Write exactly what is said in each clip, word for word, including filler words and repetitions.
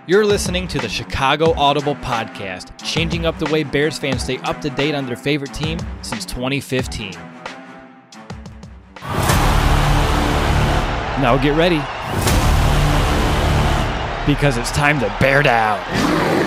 You're listening to the Chicago Audible Podcast, changing up the way Bears fans stay up to date on their favorite team since twenty fifteen. Now get ready, because it's time to bear down.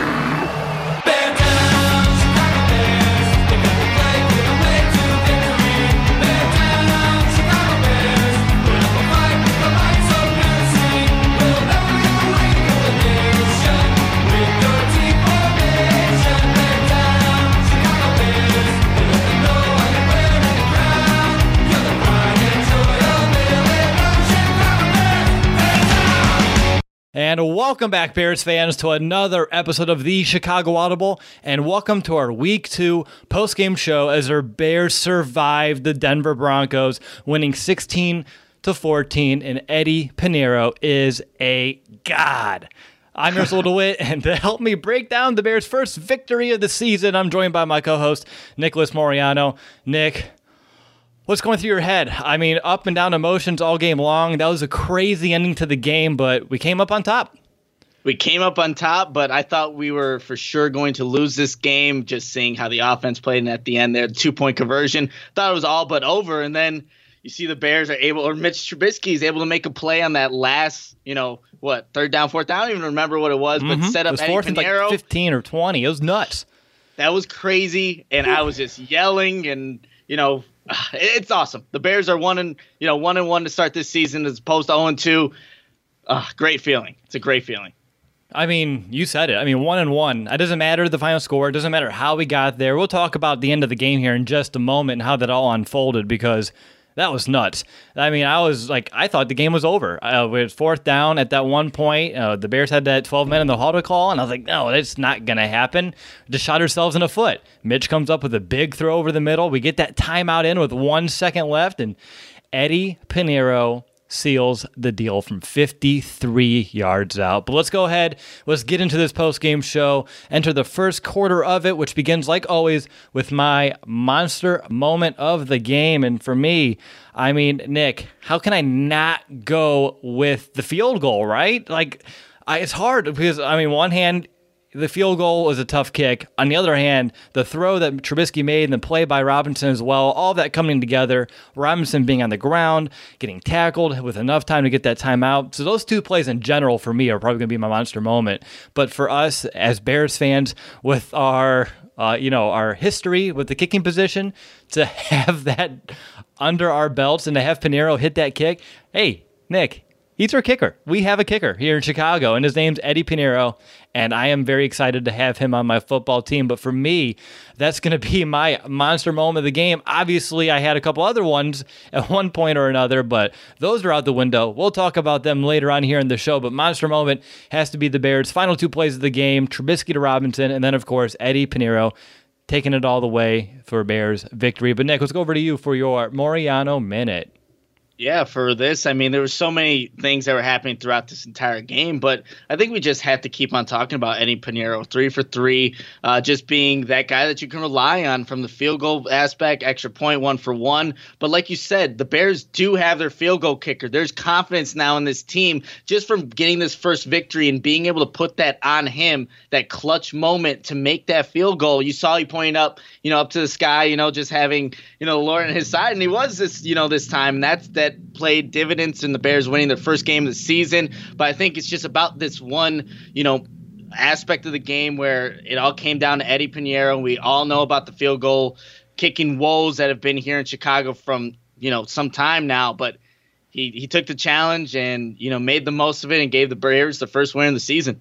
And welcome back, Bears fans, to another episode of the Chicago Audible, and welcome to our Week two post-game show as our Bears survived the Denver Broncos, winning sixteen to fourteen, and Eddie Piñeiro is a god. I'm Russell DeWitt, and to help me break down the Bears' first victory of the season, I'm joined by my co-host, Nicholas Moriano. Nick, what's going through your head? I mean, up and down emotions all game long. That was a crazy ending to the game, but we came up on top. We came up on top, but I thought we were for sure going to lose this game, just seeing how the offense played. And at the end there, the two-point conversion, thought it was all but over. And then you see the Bears are able, or Mitch Trubisky is able to make a play on that last, you know, what, third down, fourth down? I don't even remember what it was, mm-hmm. but set up it was Eddie fourth Piñeiro. And like fifteen or twenty. It was nuts. That was crazy, and I was just yelling, and, you know, it's awesome. The Bears are one and you know one and one to start this season as opposed to zero and two. Uh, great feeling. It's a great feeling. I mean, you said it. I mean, one and one. It doesn't matter the final score. It doesn't matter how we got there. We'll talk about the end of the game here in just a moment and how that all unfolded, because that was nuts. I mean, I was like, I thought the game was over. Uh, we was fourth down at that one point. Uh, the Bears had that twelve men in the huddle call, and I was like, no, that's not going to happen. Just shot ourselves in the foot. Mitch comes up with a big throw over the middle. We get that timeout in with one second left, and Eddie Piñeiro seals the deal from fifty-three yards out. But let's go ahead. Let's get into this post-game show. Enter the first quarter of it, which begins, like always, with my monster moment of the game. And for me, I mean, Nick, how can I not go with the field goal, right? Like, I, it's hard because, I mean, one hand, the field goal was a tough kick. On the other hand, the throw that Trubisky made and the play by Robinson as well, all of that coming together, Robinson being on the ground, getting tackled with enough time to get that timeout. So those two plays in general for me are probably going to be my monster moment. But for us as Bears fans with our, uh, you know, our history with the kicking position, to have that under our belts and to have Piñeiro hit that kick, hey, Nick, he's our kicker. We have a kicker here in Chicago, and his name's Eddie Piñeiro, and I am very excited to have him on my football team. But for me, that's going to be my monster moment of the game. Obviously, I had a couple other ones at one point or another, but those are out the window. We'll talk about them later on here in the show, but monster moment has to be the Bears' final two plays of the game, Trubisky to Robinson, and then, of course, Eddie Piñeiro taking it all the way for Bears victory. But, Nick, let's go over to you for your Moriano Minute. Yeah, for this, I mean, there were so many things that were happening throughout this entire game, but I think we just have to keep on talking about Eddie Piñeiro, three for three, uh, just being that guy that you can rely on from the field goal aspect, extra point, one for one. But like you said, the Bears do have their field goal kicker. There's confidence now in this team just from getting this first victory and being able to put that on him, that clutch moment to make that field goal. You saw he pointed up, you know, up to the sky, you know, just having, you know, the Lord on his side, and he was this, you know, this time, and that's that played dividends in the Bears winning their first game of the season. But I think it's just about this one, you know, aspect of the game where it all came down to Eddie Piñeiro. We all know about the field goal kicking woes that have been here in Chicago from, you know, some time now, but he, he took the challenge and, you know, made the most of it and gave the Bears the first win of the season.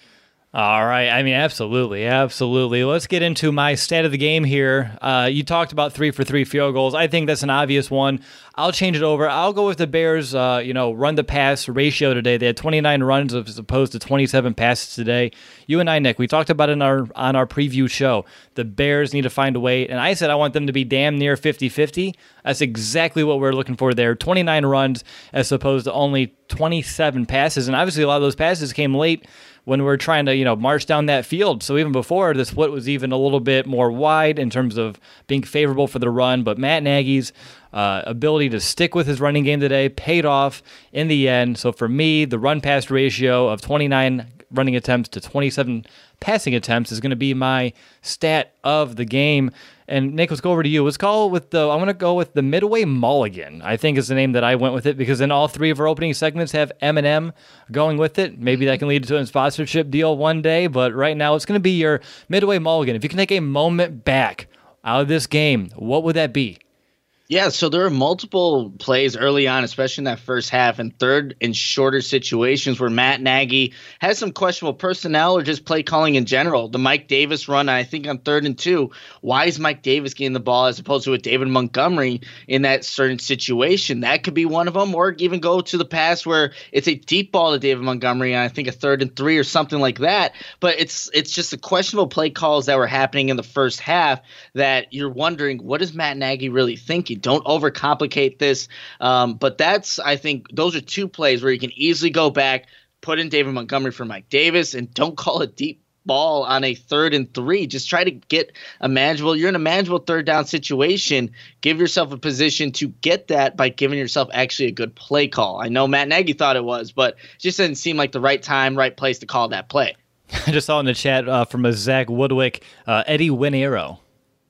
All right. I mean, absolutely. Absolutely. Let's get into my stat of the game here. Uh, you talked about three for three field goals. I think that's an obvious one. I'll change it over. I'll go with the Bears, uh, you know, run the pass ratio today. They had twenty-nine runs as opposed to twenty-seven passes today. You and I, Nick, we talked about it in our, on our preview show. The Bears need to find a way. And I said I want them to be damn near fifty-fifty. That's exactly what we're looking for there. twenty-nine runs as opposed to only twenty-seven passes. And obviously a lot of those passes came late when we're trying to, you know, march down that field. So even before, the split was even a little bit more wide in terms of being favorable for the run. But Matt Nagy's uh, ability to stick with his running game today paid off in the end. So for me, the run-pass ratio of twenty-nine running attempts to twenty-seven passing attempts is going to be my stat of the game. And Nick, let's go over to you. Let's call with the, I'm going to go with the Midway Mulligan, I think is the name that I went with it, because then all three of our opening segments have M and M going with it. Maybe that can lead to a sponsorship deal one day, but right now it's going to be your Midway Mulligan. If you can take a moment back out of this game, what would that be? Yeah, so there are multiple plays early on, especially in that first half and third and shorter situations where Matt Nagy has some questionable personnel or just play calling in general. The Mike Davis run, I think on third and two, why is Mike Davis getting the ball as opposed to a David Montgomery in that certain situation? That could be one of them, or even go to the pass where it's a deep ball to David Montgomery on I think a third and three or something like that. But it's it's just the questionable play calls that were happening in the first half that you're wondering, what is Matt Nagy really thinking? Don't overcomplicate this. Um, but that's, I think, those are two plays where you can easily go back, put in David Montgomery for Mike Davis, and don't call a deep ball on a third and three. Just try to get a manageable, you're in a manageable third down situation. Give yourself a position to get that by giving yourself actually a good play call. I know Matt Nagy thought it was, but it just didn't seem like the right time, right place to call that play. I just saw in the chat uh, from a Zach Woodwick, uh, Eddie Winero.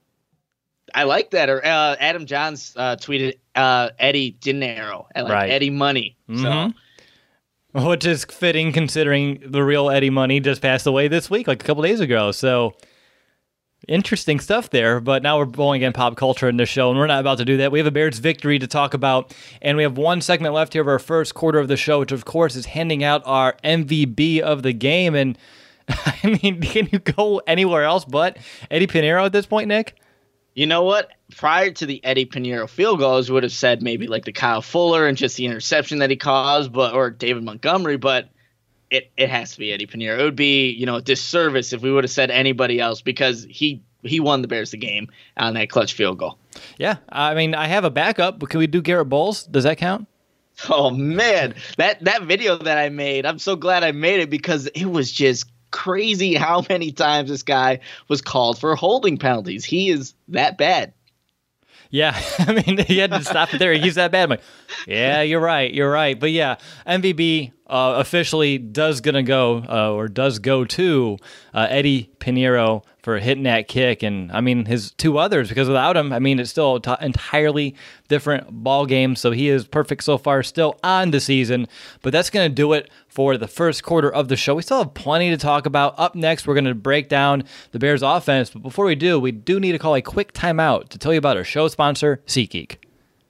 I like that. Or uh, Adam Johns uh, tweeted uh, Eddie Dinero, like right. Eddie Money. Mm-hmm. So, which is fitting considering the real Eddie Money just passed away this week, like a couple days ago. So interesting stuff there. But now we're going in pop culture in this show, and we're not about to do that. We have a Bears victory to talk about, and we have one segment left here of our first quarter of the show, which of course is handing out our M V B of the game. And I mean, can you go anywhere else but Eddie Pinheiro at this point, Nick? You know what? Prior to the Eddie Pinheiro field goals, we would have said maybe like the Kyle Fuller and just the interception that he caused, but or David Montgomery, but it, it has to be Eddie Pinheiro. It would be, you know, a disservice if we would have said anybody else, because he he won the Bears the game on that clutch field goal. Yeah, I mean, I have a backup, but can we do Garrett Bowles? Does that count? Oh, man. That, that video that I made, I'm so glad I made it, because it was just crazy how many times this guy was called for holding penalties. He is that bad. Yeah, I mean, he had to stop it there. He's that bad. I'm like, yeah, you're right. You're right. But yeah, M V B uh, officially does gonna go uh, or does go to uh, Eddie Pinheiro for hitting that kick, and I mean his two others, because without him, I mean it's still an t- entirely different ball game. So he is perfect so far, still on the season. But that's gonna do it for the first quarter of the show. We still have plenty to talk about. Up next, we're gonna break down the Bears offense. But before we do, we do need to call a quick timeout to tell you about our show sponsor, SeatGeek.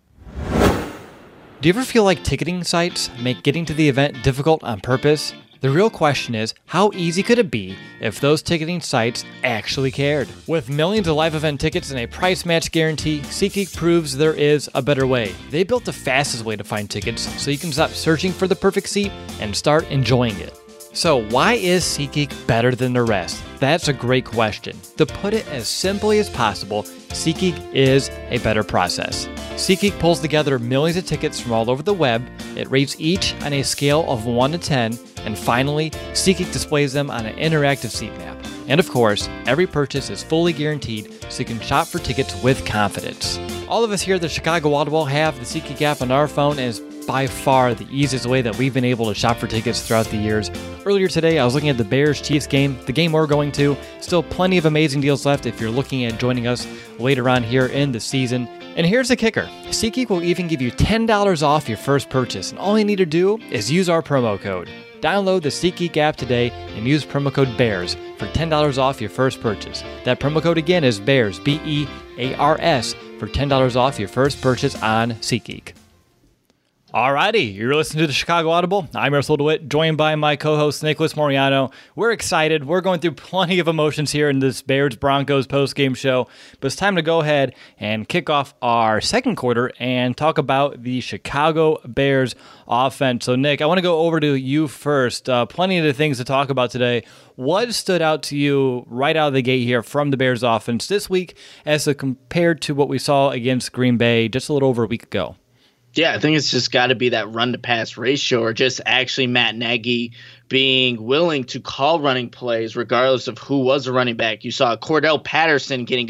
Do you ever feel like ticketing sites make getting to the event difficult on purpose? The real question is, how easy could it be if those ticketing sites actually cared? With millions of live event tickets and a price match guarantee, SeatGeek proves there is a better way. They built the fastest way to find tickets so you can stop searching for the perfect seat and start enjoying it. So why is SeatGeek better than the rest? That's a great question. To put it as simply as possible, SeatGeek is a better process. SeatGeek pulls together millions of tickets from all over the web. It rates each on a scale of one to ten, and finally, SeatGeek displays them on an interactive seat map. And of course, every purchase is fully guaranteed, so you can shop for tickets with confidence. All of us here at the Chicago Audible have the SeatGeek app on our phone, and is by far the easiest way that we've been able to shop for tickets throughout the years. Earlier today, I was looking at the Bears-Chiefs game, the game we're going to. Still plenty of amazing deals left if you're looking at joining us later on here in the season. And here's the kicker. SeatGeek will even give you ten dollars off your first purchase, and all you need to do is use our promo code. Download the SeatGeek app today and use promo code BEARS for ten dollars off your first purchase. That promo code again is BEARS, B E A R S, for ten dollars off your first purchase on SeatGeek. Alrighty, you're listening to the Chicago Audible. I'm Russell DeWitt, joined by my co-host Nicholas Moriano. We're excited. We're going through plenty of emotions here in this Bears-Broncos post-game show, but it's time to go ahead and kick off our second quarter and talk about the Chicago Bears offense. So, Nick, I want to go over to you first. Uh, plenty of the things to talk about today. What stood out to you right out of the gate here from the Bears offense this week as compared to what we saw against Green Bay just a little over a week ago? Yeah, I think it's just got to be that run-to-pass ratio, or just actually Matt Nagy being willing to call running plays regardless of who was a running back. You saw Cordell Patterson getting a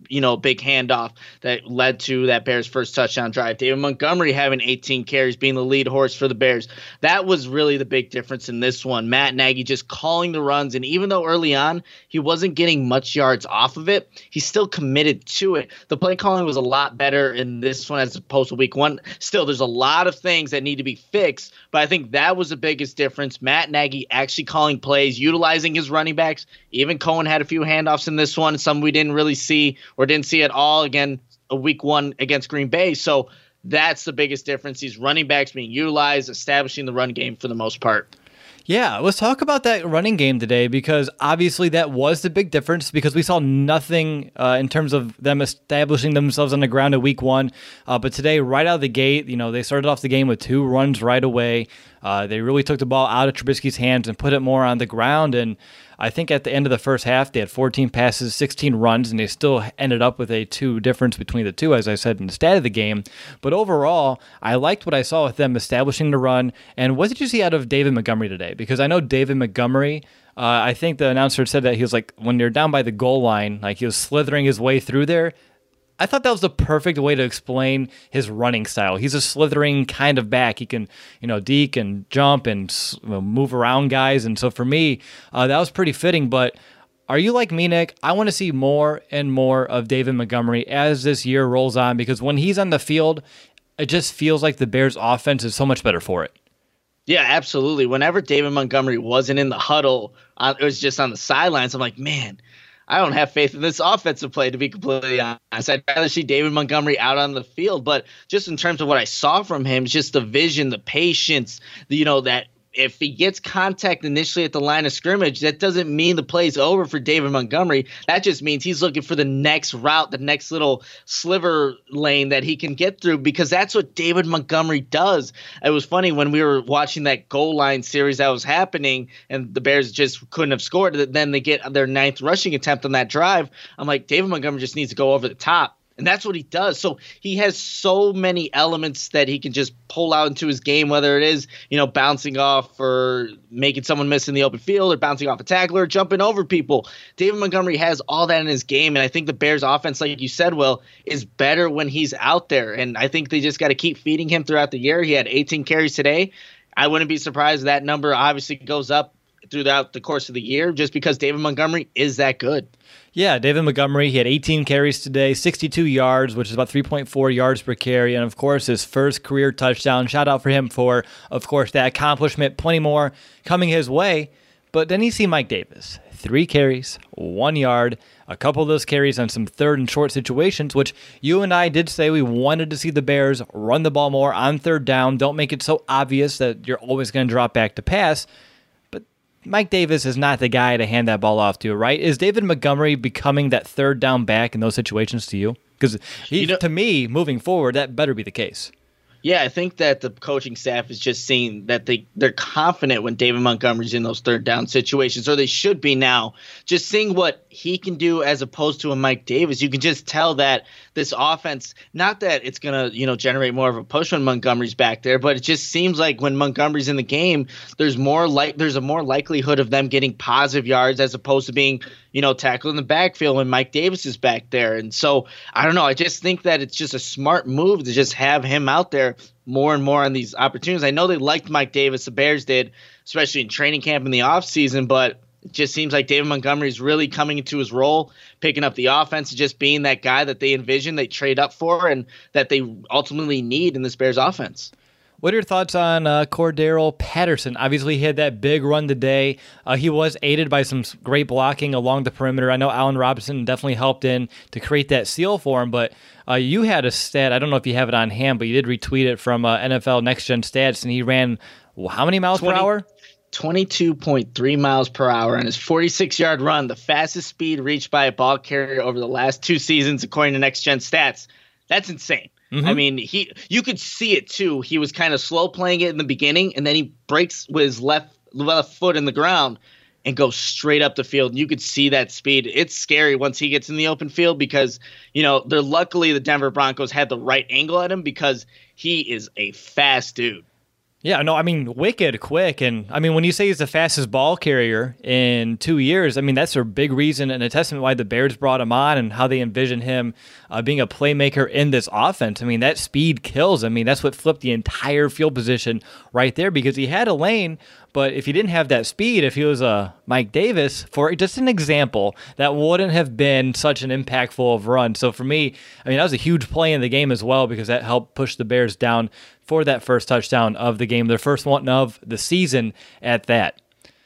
you know, big handoff that led to that Bears first touchdown drive. David Montgomery having eighteen carries, being the lead horse for the Bears. That was really the big difference in this one. Matt Nagy just calling the runs, and even though early on he wasn't getting much yards off of it, he still committed to it. The play calling was a lot better in this one as opposed to week one. Still, there's a lot of things that need to be fixed, but I think that was the biggest difference. Matt Nagy actually calling plays, utilizing his running backs. Even Cohen had a few handoffs in this one, some we didn't really see or didn't see at all again a week one against Green Bay. So that's the biggest difference. These running backs being utilized, establishing the run game for the most part. Yeah, let's talk about that running game today, because obviously that was the big difference, because we saw nothing uh, in terms of them establishing themselves on the ground in week one. Uh, but today, right out of the gate, you know, they started off the game with two runs right away. Uh, they really took the ball out of Trubisky's hands and put it more on the ground. And I think at the end of the first half, they had fourteen passes, sixteen runs, and they still ended up with a two difference between the two, as I said in the stat of the game. But overall, I liked what I saw with them establishing the run. And what did you see out of David Montgomery today? Because I know David Montgomery, uh, I think the announcer said that he was like, when they're down by the goal line, like he was slithering his way through there. I thought that was the perfect way to explain his running style. He's a slithering kind of back. He can, you know, deke and jump and you know, move around guys. And so for me, uh, that was pretty fitting. But are you like me, Nick? I want to see more and more of David Montgomery as this year rolls on, because when he's on the field, it just feels like the Bears' offense is so much better for it. Yeah, absolutely. Whenever David Montgomery wasn't in the huddle, uh, it was just on the sidelines. I'm like, man, I don't have faith in this offensive play, to be completely honest. I'd rather see David Montgomery out on the field. But just in terms of what I saw from him, just the vision, the patience, the, you know, that if he gets contact initially at the line of scrimmage, that doesn't mean the play's over for David Montgomery. That just means he's looking for the next route, the next little sliver lane that he can get through, because that's what David Montgomery does. It was funny when we were watching that goal line series that was happening and the Bears just couldn't have scored. Then they get their ninth rushing attempt on that drive. I'm like, David Montgomery just needs to go over the top. And that's what he does. So he has so many elements that he can just pull out into his game, whether it is, you know, bouncing off or making someone miss in the open field or bouncing off a tackler or jumping over people. David Montgomery has all that in his game. And I think the Bears offense, like you said, Will, is better when he's out there. And I think they just got to keep feeding him throughout the year. He had eighteen carries today. I wouldn't be surprised if that number obviously goes up throughout the course of the year, just because David Montgomery is that good. Yeah, David Montgomery, he had eighteen carries today, sixty-two yards, which is about three point four yards per carry, and of course his first career touchdown. Shout out for him for, of course, that accomplishment. Plenty more coming his way. But then you see Mike Davis, three carries, one yard, a couple of those carries on some third and short situations, which you and I did say we wanted to see the Bears run the ball more on third down. Don't make it so obvious that you're always going to drop back to pass. Mike Davis is not the guy to hand that ball off to, right? Is David Montgomery becoming that third down back in those situations to you? Because you know, to me, moving forward, that better be the case. Yeah, I think that the coaching staff is just seeing that they, they're confident when David Montgomery's in those third down situations, or they should be now. Just seeing what he can do as opposed to a Mike Davis, you can just tell that this offense, not that it's going to, you know, generate more of a push when Montgomery's back there, but it just seems like when Montgomery's in the game, there's more like there's a more likelihood of them getting positive yards as opposed to being, you know, tackled in the backfield when Mike Davis is back there. And so I don't know. I just think that it's just a smart move to just have him out there more and more on these opportunities. I know they liked Mike Davis, the Bears did, especially in training camp in the offseason, but it just seems like David Montgomery is really coming into his role, picking up the offense, and just being that guy that they envision, they trade up for, and that they ultimately need in this Bears offense. What are your thoughts on uh, Cordero Patterson? Obviously, he had that big run today. Uh, he was aided by some great blocking along the perimeter. I know Allen Robinson definitely helped in to create that seal for him, but uh, you had a stat, I don't know if you have it on hand, but you did retweet it from uh, N F L Next Gen Stats, and he ran well, how many miles twenty per hour? twenty-two point three miles per hour on his forty-six-yard run, the fastest speed reached by a ball carrier over the last two seasons, according to Next Gen Stats. That's insane. Mm-hmm. I mean, he you could see it too. He was kind of slow playing it in the beginning, and then he breaks with his left left foot in the ground and goes straight up the field. You could see that speed. It's scary once he gets in the open field because, you know, they're luckily the Denver Broncos had the right angle at him because he is a fast dude. Yeah, no, I mean, wicked quick. And I mean, when you say he's the fastest ball carrier in two years, I mean, that's a big reason and a testament why the Bears brought him on and how they envision him uh, being a playmaker in this offense. I mean, that speed kills. I mean, that's what flipped the entire field position right there because he had a lane, but if he didn't have that speed, if he was a Mike Davis, for just an example, that wouldn't have been such an impactful of run. So for me, I mean, that was a huge play in the game as well because that helped push the Bears down for that first touchdown of the game, their first one of the season at that.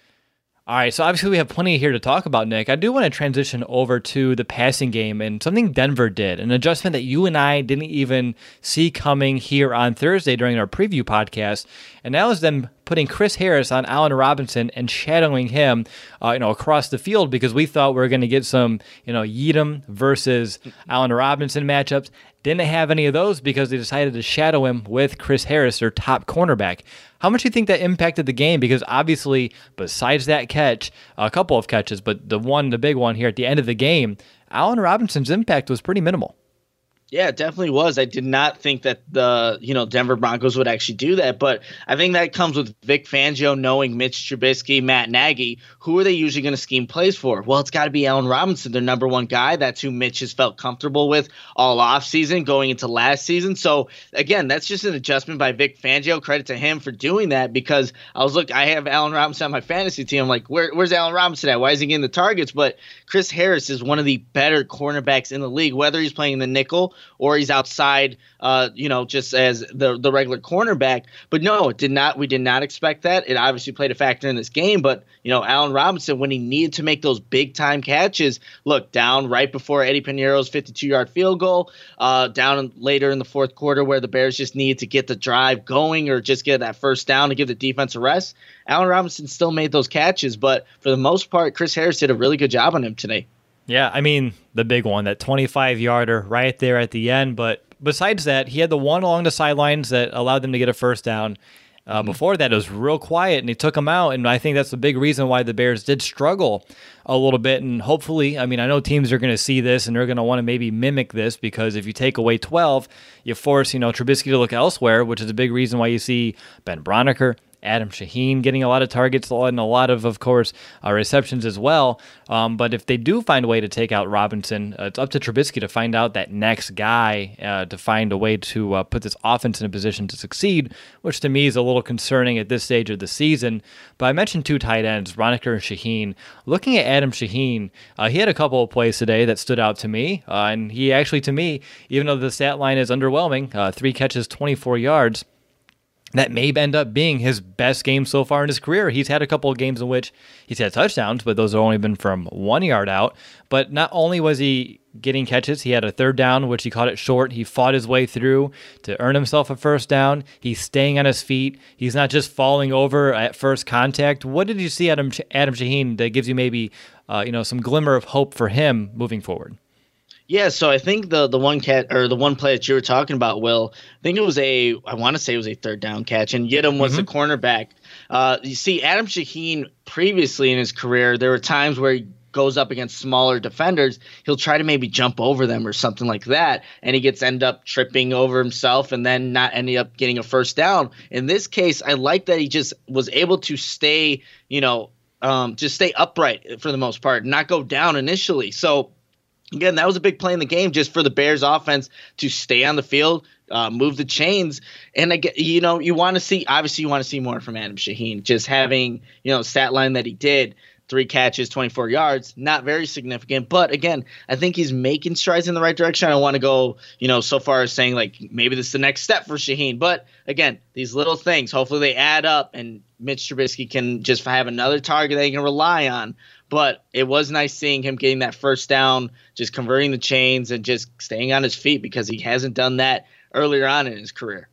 All right, so obviously we have plenty here to talk about, Nick. I do want to transition over to the passing game and something Denver did, an adjustment that you and I didn't even see coming here on Thursday during our preview podcast, and that was them putting Chris Harris on Allen Robinson and shadowing him, uh, you know, across the field because we thought we were going to get some, you know, Yeadham versus Allen Robinson matchups. Didn't have any of those because they decided to shadow him with Chris Harris, their top cornerback. How much do you think that impacted the game? Because obviously, besides that catch, a couple of catches, but the one, the big one here at the end of the game, Allen Robinson's impact was pretty minimal. Yeah, it definitely was. I did not think that the you know Denver Broncos would actually do that, but I think that comes with Vic Fangio knowing Mitch Trubisky, Matt Nagy. Who are they usually going to scheme plays for? Well, it's got to be Allen Robinson, their number one guy. That's who Mitch has felt comfortable with all offseason going into last season. So, again, that's just an adjustment by Vic Fangio. Credit to him for doing that because I was, look, I have Allen Robinson on my fantasy team. I'm like, Where, where's Allen Robinson at? Why is he getting the targets? But Chris Harris is one of the better cornerbacks in the league, whether he's playing the nickel or he's outside, uh, you know, just as the the regular cornerback. But no, it did not. We did not expect that. It obviously played a factor in this game. But, you know, Allen Robinson, when he needed to make those big time catches, look, down right before Eddie Piñeiro's fifty-two yard field goal, uh, down later in the fourth quarter where the Bears just needed to get the drive going or just get that first down to give the defense a rest. Allen Robinson still made those catches. But for the most part, Chris Harris did a really good job on him today. Yeah, I mean, the big one, that twenty-five yarder right there at the end. But besides that, he had the one along the sidelines that allowed them to get a first down. Uh, mm-hmm. Before that, it was real quiet, and he took him out. And I think that's the big reason why the Bears did struggle a little bit. And hopefully, I mean, I know teams are going to see this, and they're going to want to maybe mimic this because if you take away twelve, you force, you know, Trubisky to look elsewhere, which is a big reason why you see Ben Braunecker, Adam Shaheen getting a lot of targets and a lot of, of course, uh, receptions as well. Um, but if they do find a way to take out Robinson, uh, it's up to Trubisky to find out that next guy uh, to find a way to uh, put this offense in a position to succeed, which to me is a little concerning at this stage of the season. But I mentioned two tight ends, Braunecker and Shaheen. Looking at Adam Shaheen, uh, he had a couple of plays today that stood out to me. Uh, and he actually, to me, even though the stat line is underwhelming, uh, three catches, twenty-four yards, that may end up being his best game so far in his career. He's had a couple of games in which he's had touchdowns, but those have only been from one yard out. But not only was he getting catches, he had a third down, which he caught it short. He fought his way through to earn himself a first down. He's staying on his feet. He's not just falling over at first contact. What did you see Adam Adam Shaheen that gives you maybe uh, you know some glimmer of hope for him moving forward? Yeah, so I think the the one cat or the one play that you were talking about, Will, I think it was a I want to say it was a third down catch, and Yeadham was mm-hmm. the cornerback. Uh, you see, Adam Shaheen previously in his career, there were times where he goes up against smaller defenders, he'll try to maybe jump over them or something like that, and he gets end up tripping over himself and then not ending up getting a first down. In this case, I like that he just was able to stay, you know, um, just stay upright for the most part, not go down initially. So again, that was a big play in the game just for the Bears offense to stay on the field, uh, move the chains. And, again, you know, you want to see – obviously you want to see more from Adam Shaheen. Just having, you know, stat line that he did, three catches, twenty-four yards, not very significant. But, again, I think he's making strides in the right direction. I don't want to go, you know, so far as saying, like, maybe this is the next step for Shaheen. But, again, these little things, hopefully they add up and Mitch Trubisky can just have another target that he can rely on. But it was nice seeing him getting that first down, just converting the chains and just staying on his feet because he hasn't done that earlier on in his career.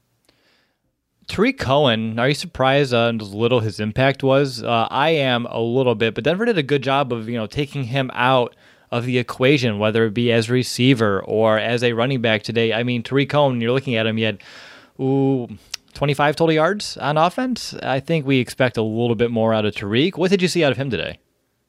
Tarik Cohen, are you surprised uh, how little his impact was? Uh, I am a little bit, but Denver did a good job of you know taking him out of the equation, whether it be as a receiver or as a running back today. I mean, Tarik Cohen, you're looking at him, he had ooh, twenty-five total yards on offense. I think we expect a little bit more out of Tarik. What did you see out of him today?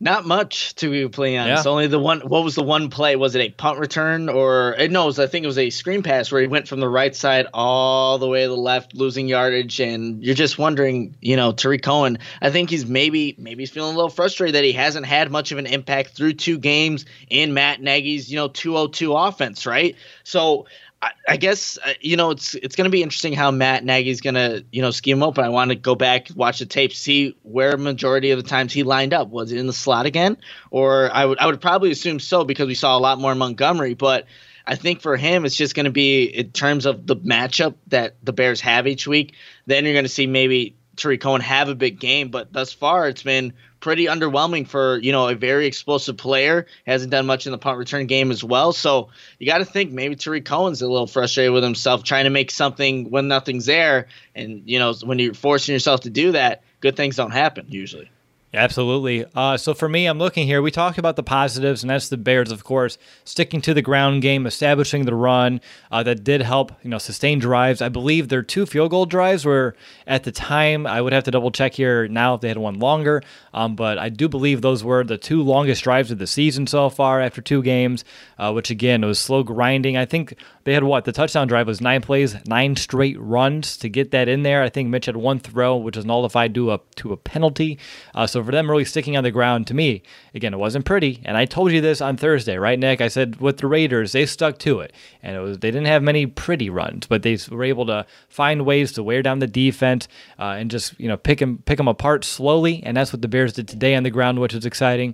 Not much, to be completely honest. Yeah. Only the one. What was the one play? Was it a punt return or eh, no? It was, I think it was a screen pass where he went from the right side all the way to the left, losing yardage. And you're just wondering, you know, Tarik Cohen. I think he's maybe maybe he's feeling a little frustrated that he hasn't had much of an impact through two games in Matt Nagy's, you know, two oh two offense, right? So. I, I guess uh, you know it's it's going to be interesting how Matt Nagy's going to you know scheme open. I want to go back, watch the tape, see where majority of the times he lined up. Was it in the slot again, or I would I would probably assume so because we saw a lot more Montgomery. But I think for him, it's just going to be in terms of the matchup that the Bears have each week. Then you're going to see maybe Tarik Cohen have a big game, but thus far it's been pretty underwhelming for, you know, a very explosive player. Hasn't done much in the punt return game as well. So you got to think maybe Tarik Cohen's a little frustrated with himself, trying to make something when nothing's there. And, you know, when you're forcing yourself to do that, good things don't happen usually. Absolutely. Uh, so for me, I'm looking here. We talked about the positives, and that's the Bears, of course, sticking to the ground game, establishing the run. Uh, that did help, you know, sustain drives. I believe their two field goal drives were at the time. I would have to double check here now if they had one longer, um, but I do believe those were the two longest drives of the season so far after two games. Uh, which again, it was slow grinding. I think they had what the touchdown drive was nine plays, nine straight runs to get that in there. I think Mitch had one throw, which was nullified due up to a penalty. Uh, so for them really sticking on the ground, to me, again, it wasn't pretty. And I told you this on Thursday, right, Nick? I said with the Raiders, they stuck to it, and it was they didn't have many pretty runs, but they were able to find ways to wear down the defense uh, and just you know pick them pick them apart slowly. And that's what the Bears did today on the ground, which is exciting.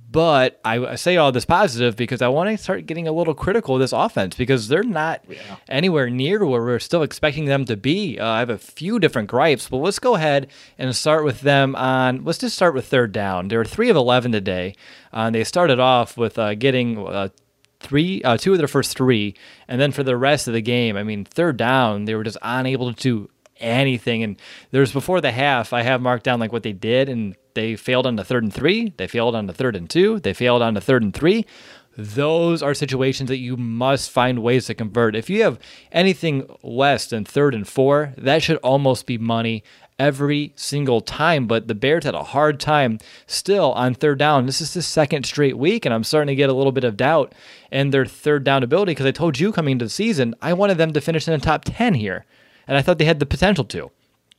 But I say all this positive because I want to start getting a little critical of this offense because they're not yeah. anywhere near where we're still expecting them to be. Uh, I have a few different gripes, but let's go ahead and start with them on, let's just start with third down. They were three of eleven today. Uh, and they started off with uh, getting uh, three, uh, two of their first three. And then for the rest of the game, I mean, third down, they were just unable to do anything. And there's before the half, I have marked down like what they did, and they failed on the third and three. They failed on the third and two. They failed on the third and three. Those are situations that you must find ways to convert. If you have anything less than third and four, that should almost be money every single time. But the Bears had a hard time still on third down. This is the second straight week, and I'm starting to get a little bit of doubt in their third down ability because I told you coming into the season, I wanted them to finish in the top ten here, and I thought they had the potential to.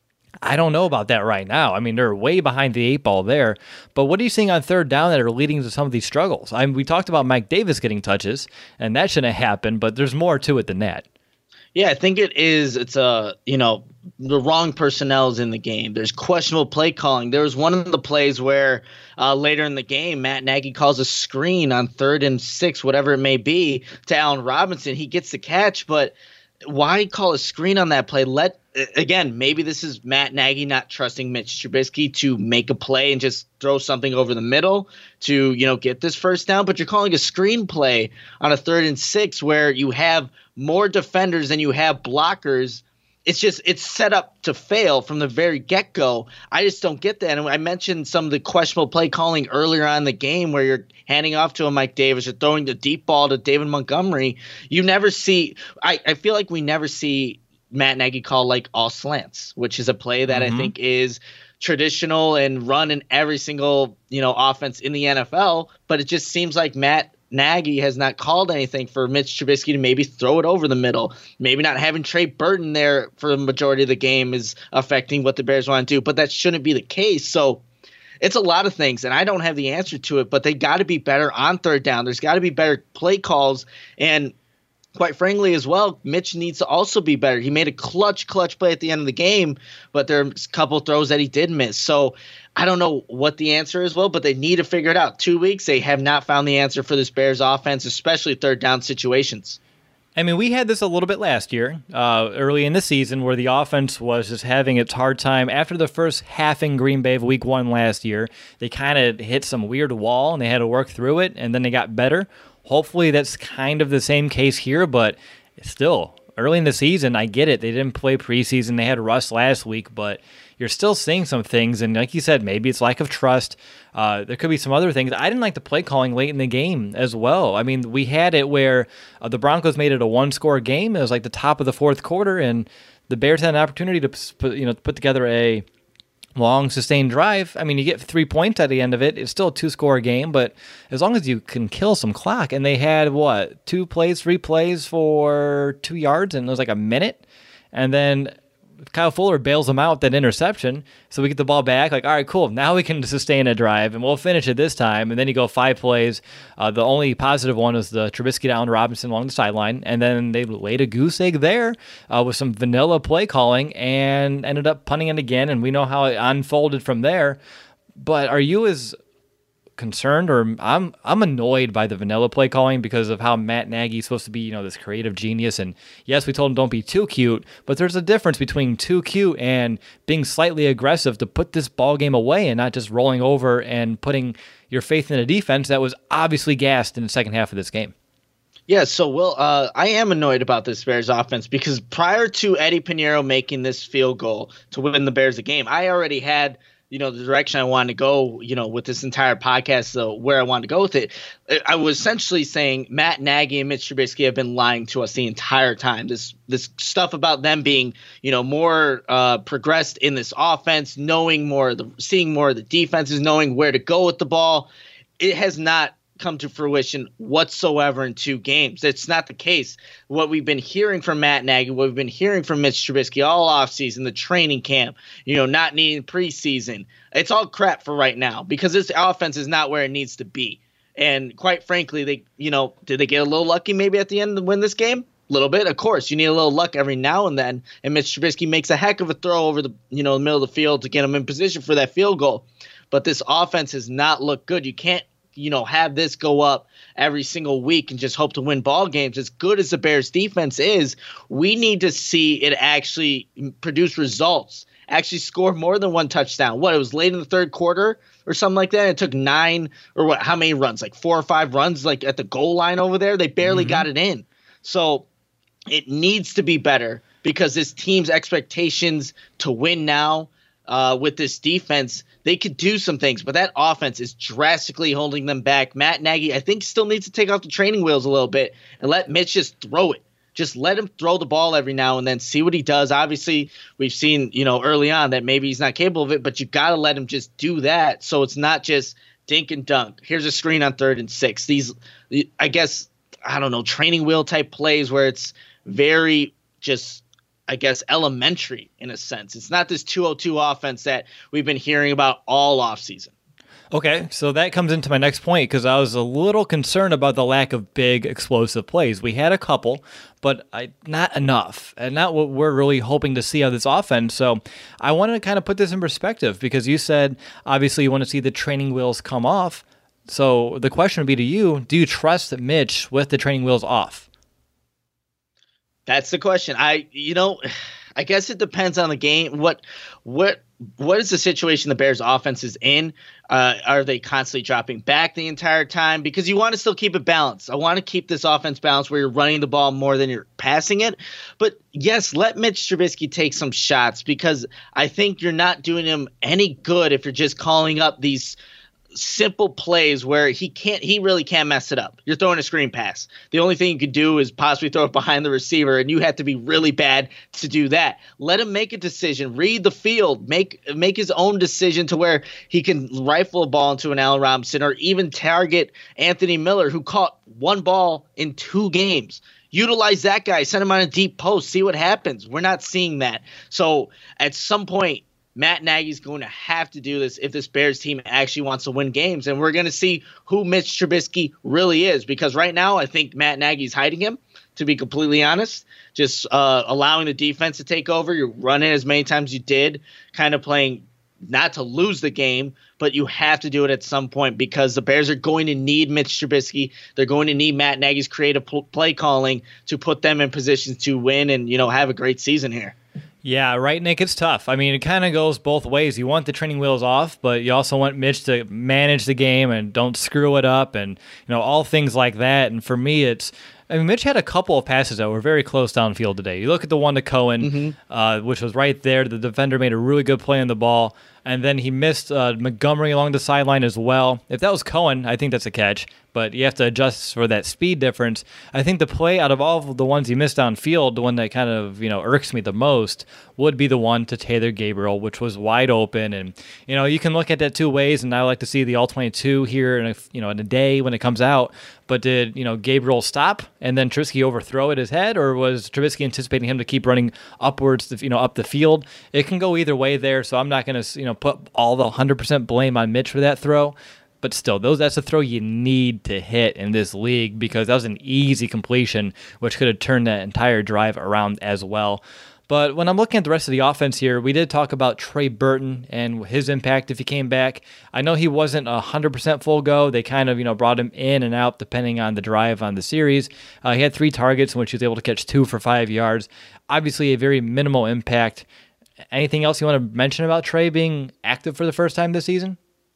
I don't know about that right now. I mean, they're way behind the eight ball there. But what are you seeing on third down that are leading to some of these struggles? I mean, we talked about Mike Davis getting touches, and that shouldn't happen, but there's more to it than that. Yeah, I think it is. It's a, you know, the wrong personnel is in the game. There's questionable play calling. There was one of the plays where uh, later in the game, Matt Nagy calls a screen on third and six, whatever it may be, to Allen Robinson. He gets the catch, but why call a screen on that play? Let Again, maybe this is Matt Nagy not trusting Mitch Trubisky to make a play and just throw something over the middle to, you know, get this first down. But you're calling a screen play on a third and six where you have more defenders than you have blockers. It's just it's set up to fail from the very get-go. I just don't get that. And I mentioned some of the questionable play calling earlier on in the game where you're handing off to a Mike Davis or throwing the deep ball to David Montgomery. You never see I, – I feel like we never see – Matt Nagy call like all slants, which is a play that mm-hmm. I think is traditional and run in every single, you know, offense in the N F L. But it just seems like Matt Nagy has not called anything for Mitch Trubisky to maybe throw it over the middle. Maybe not having Trey Burton there for the majority of the game is affecting what the Bears want to do, but that shouldn't be the case. So it's a lot of things, and I don't have the answer to it, but they got to be better on third down. There's got to be better play calls, and quite frankly, as well, Mitch needs to also be better. He made a clutch, clutch play at the end of the game, but there are a couple throws that he did miss. So I don't know what the answer is, well, but they need to figure it out. Two weeks, they have not found the answer for this Bears offense, especially third down situations. I mean, we had this a little bit last year, uh, early in the season, where the offense was just having its hard time. After the first half in Green Bay of week one last year, they kind of hit some weird wall, and they had to work through it, and then they got better. Hopefully that's kind of the same case here, but still, early in the season, I get it. They didn't play preseason. They had Russ last week, but you're still seeing some things, and like you said, maybe it's lack of trust. Uh, there could be some other things. I didn't like the play calling late in the game as well. I mean, we had it where uh, the Broncos made it a one-score game. It was like the top of the fourth quarter, and the Bears had an opportunity to put, you know, put together a long sustained drive, I mean, you get three points at the end of it. It's still a two-score game, but as long as you can kill some clock, and they had, what, two plays, three plays for two yards, and it was like a minute, and then Kyle Fuller bails them out with that interception, so we get the ball back. Like, all right, cool. Now we can sustain a drive, and we'll finish it this time. And then you go five plays. Uh, the only positive one is the Trubisky to Allen Robinson along the sideline, and then they laid a goose egg there uh, with some vanilla play calling and ended up punting it again, and we know how it unfolded from there. But are you as concerned, or I'm I'm annoyed by the vanilla play calling because of how Matt Nagy's supposed to be, you know, this creative genius. And yes, we told him don't be too cute, but there's a difference between too cute and being slightly aggressive to put this ball game away and not just rolling over and putting your faith in a defense that was obviously gassed in the second half of this game. Yeah, so Will, uh, I am annoyed about this Bears offense because prior to Eddie Pinheiro making this field goal to win the Bears a game, I already had you know, the direction I wanted to go, you know, with this entire podcast, so where I wanted to go with it. I was essentially saying Matt Nagy and Mitch Trubisky have been lying to us the entire time. This this stuff about them being, you know, more uh, progressed in this offense, knowing more, of the, seeing more of the defenses, knowing where to go with the ball. It has not come to fruition whatsoever in two games. It's not the case. What we've been hearing from Matt Nagy, what we've been hearing from Mitch Trubisky all offseason, the training camp, you know, not needing preseason, it's all crap for right now because this offense is not where it needs to be. And quite frankly, they, you know, did they get a little lucky maybe at the end to win this game? A little bit, of course. You need a little luck every now and then. And Mitch Trubisky makes a heck of a throw over the, you know, the middle of the field to get him in position for that field goal. But this offense has not looked good. You can't, you know, have this go up every single week and just hope to win ball games. As good as the Bears defense is, we need to see it actually produce results, actually score more than one touchdown. What, it was late in the third quarter or something like that? It took nine or what, how many runs? Like four or five runs like at the goal line over there? They barely mm-hmm. got it in. So it needs to be better because this team's expectations to win now uh, with this defense, they could do some things, but that offense is drastically holding them back. Matt Nagy, I think, still needs to take off the training wheels a little bit and let Mitch just throw it. Just let him throw the ball every now and then, see what he does. Obviously, we've seen, you know, early on that maybe he's not capable of it, but you got to let him just do that so it's not just dink and dunk. Here's a screen on third and six. These, I guess, I don't know, training wheel type plays where it's very just – I guess, elementary in a sense. It's not this two oh two offense that we've been hearing about all offseason. Okay, so that comes into my next point because I was a little concerned about the lack of big explosive plays. We had a couple, but I, not enough, and not what we're really hoping to see out of this offense. So I want to kind of put this in perspective because you said, obviously, you want to see the training wheels come off. So the question would be to you, do you trust Mitch with the training wheels off? That's the question. I, you know, I guess it depends on the game. What, what, what is the situation the Bears' offense is in? Uh, are they constantly dropping back the entire time? Because you want to still keep it balanced. I want to keep this offense balanced where you're running the ball more than you're passing it. But yes, let Mitch Trubisky take some shots because I think you're not doing him any good if you're just calling up these simple plays where he can't, he really can't mess it up. You're throwing a screen pass. The only thing you could do is possibly throw it behind the receiver, and you have to be really bad to do that. Let him make a decision, read the field, make make his own decision to where he can rifle a ball into an Allen Robinson or even target Anthony Miller, who caught one ball in two games. Utilize that guy, send him on a deep post, see what happens. We're not seeing that. So at some point, Matt Nagy's going to have to do this if this Bears team actually wants to win games. And we're going to see who Mitch Trubisky really is. Because right now, I think Matt Nagy's hiding him, to be completely honest. Just uh, allowing the defense to take over. You're running as many times as you did, kind of playing not to lose the game, but you have to do it at some point because the Bears are going to need Mitch Trubisky. They're going to need Matt Nagy's creative play calling to put them in positions to win and, you know, have a great season here. Yeah, right, Nick, it's tough. I mean, it kind of goes both ways. You want the training wheels off, but you also want Mitch to manage the game and don't screw it up and, you know, all things like that. And for me, it's, I mean, Mitch had a couple of passes that were very close downfield today. You look at the one to Cohen, mm-hmm. uh, which was right there. The defender made a really good play on the ball. And then he missed uh, Montgomery along the sideline as well. If that was Cohen, I think that's a catch, but you have to adjust for that speed difference. I think the play out of all of the ones he missed downfield, the one that kind of, you know, irks me the most would be the one to Taylor Gabriel, which was wide open. And, you know, you can look at that two ways, and I like to see the all twenty-two here in a, you know, in a day when it comes out. But did, you know, Gabriel stop and then Trubisky overthrow at his head, or was Trubisky anticipating him to keep running upwards, you know, up the field? It can go either way there, so I'm not going to, you know, put all the one hundred percent blame on Mitch for that throw. But still, those that's a throw you need to hit in this league, because that was an easy completion, which could have turned that entire drive around as well. But when I'm looking at the rest of the offense here, we did talk about Trey Burton and his impact if he came back. I know he wasn't one hundred percent full go. They kind of, you know, brought him in and out depending on the drive on the series. Uh, he had three targets in which he was able to catch two for five yards. Obviously, a very minimal impact. Anything else you want to mention about Trey being active for the first time this season?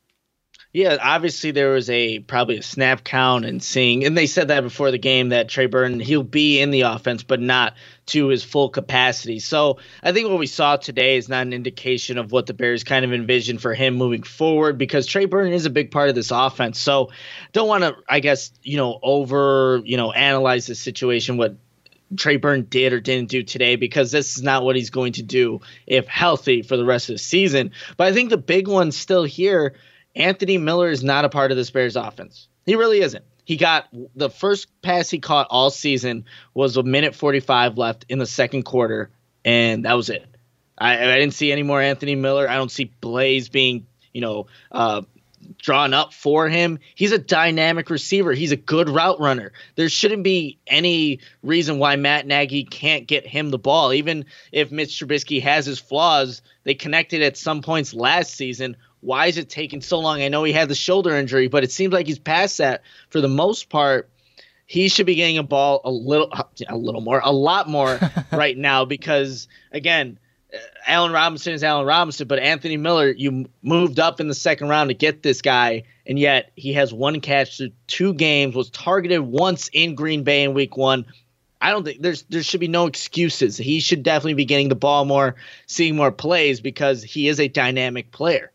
Yeah, obviously there was a probably a snap count and seeing, and they said that before the game that Trey Burton, he'll be in the offense, but not to his full capacity. So I think what we saw today is not an indication of what the Bears kind of envision for him moving forward, because Trey Burton is a big part of this offense. So don't want to, I guess, you know, over, you know, analyze the situation, what Trey Burton did or didn't do today, because this is not what he's going to do if healthy for the rest of the season. But I think the big one still here, Anthony Miller is not a part of this Bears offense. He really isn't. He got the first pass he caught all season was a minute forty-five left in the second quarter, and that was it. I, I didn't see any more Anthony Miller. I don't see Blaze being, you know, uh, drawn up for him. He's a dynamic receiver. He's a good route runner. There shouldn't be any reason why Matt Nagy can't get him the ball. Even if Mitch Trubisky has his flaws, they connected at some points last season. Why is it taking so long? I know he had the shoulder injury, but it seems like he's past that for the most part. He should be getting a ball a little, a little more, a lot more right now, because, again, Allen Robinson is Allen Robinson, but Anthony Miller, you moved up in the second round to get this guy, and yet he has one catch through two games, was targeted once in Green Bay in week one. I don't think there's there should be no excuses. He should definitely be getting the ball more, seeing more plays, because he is a dynamic player.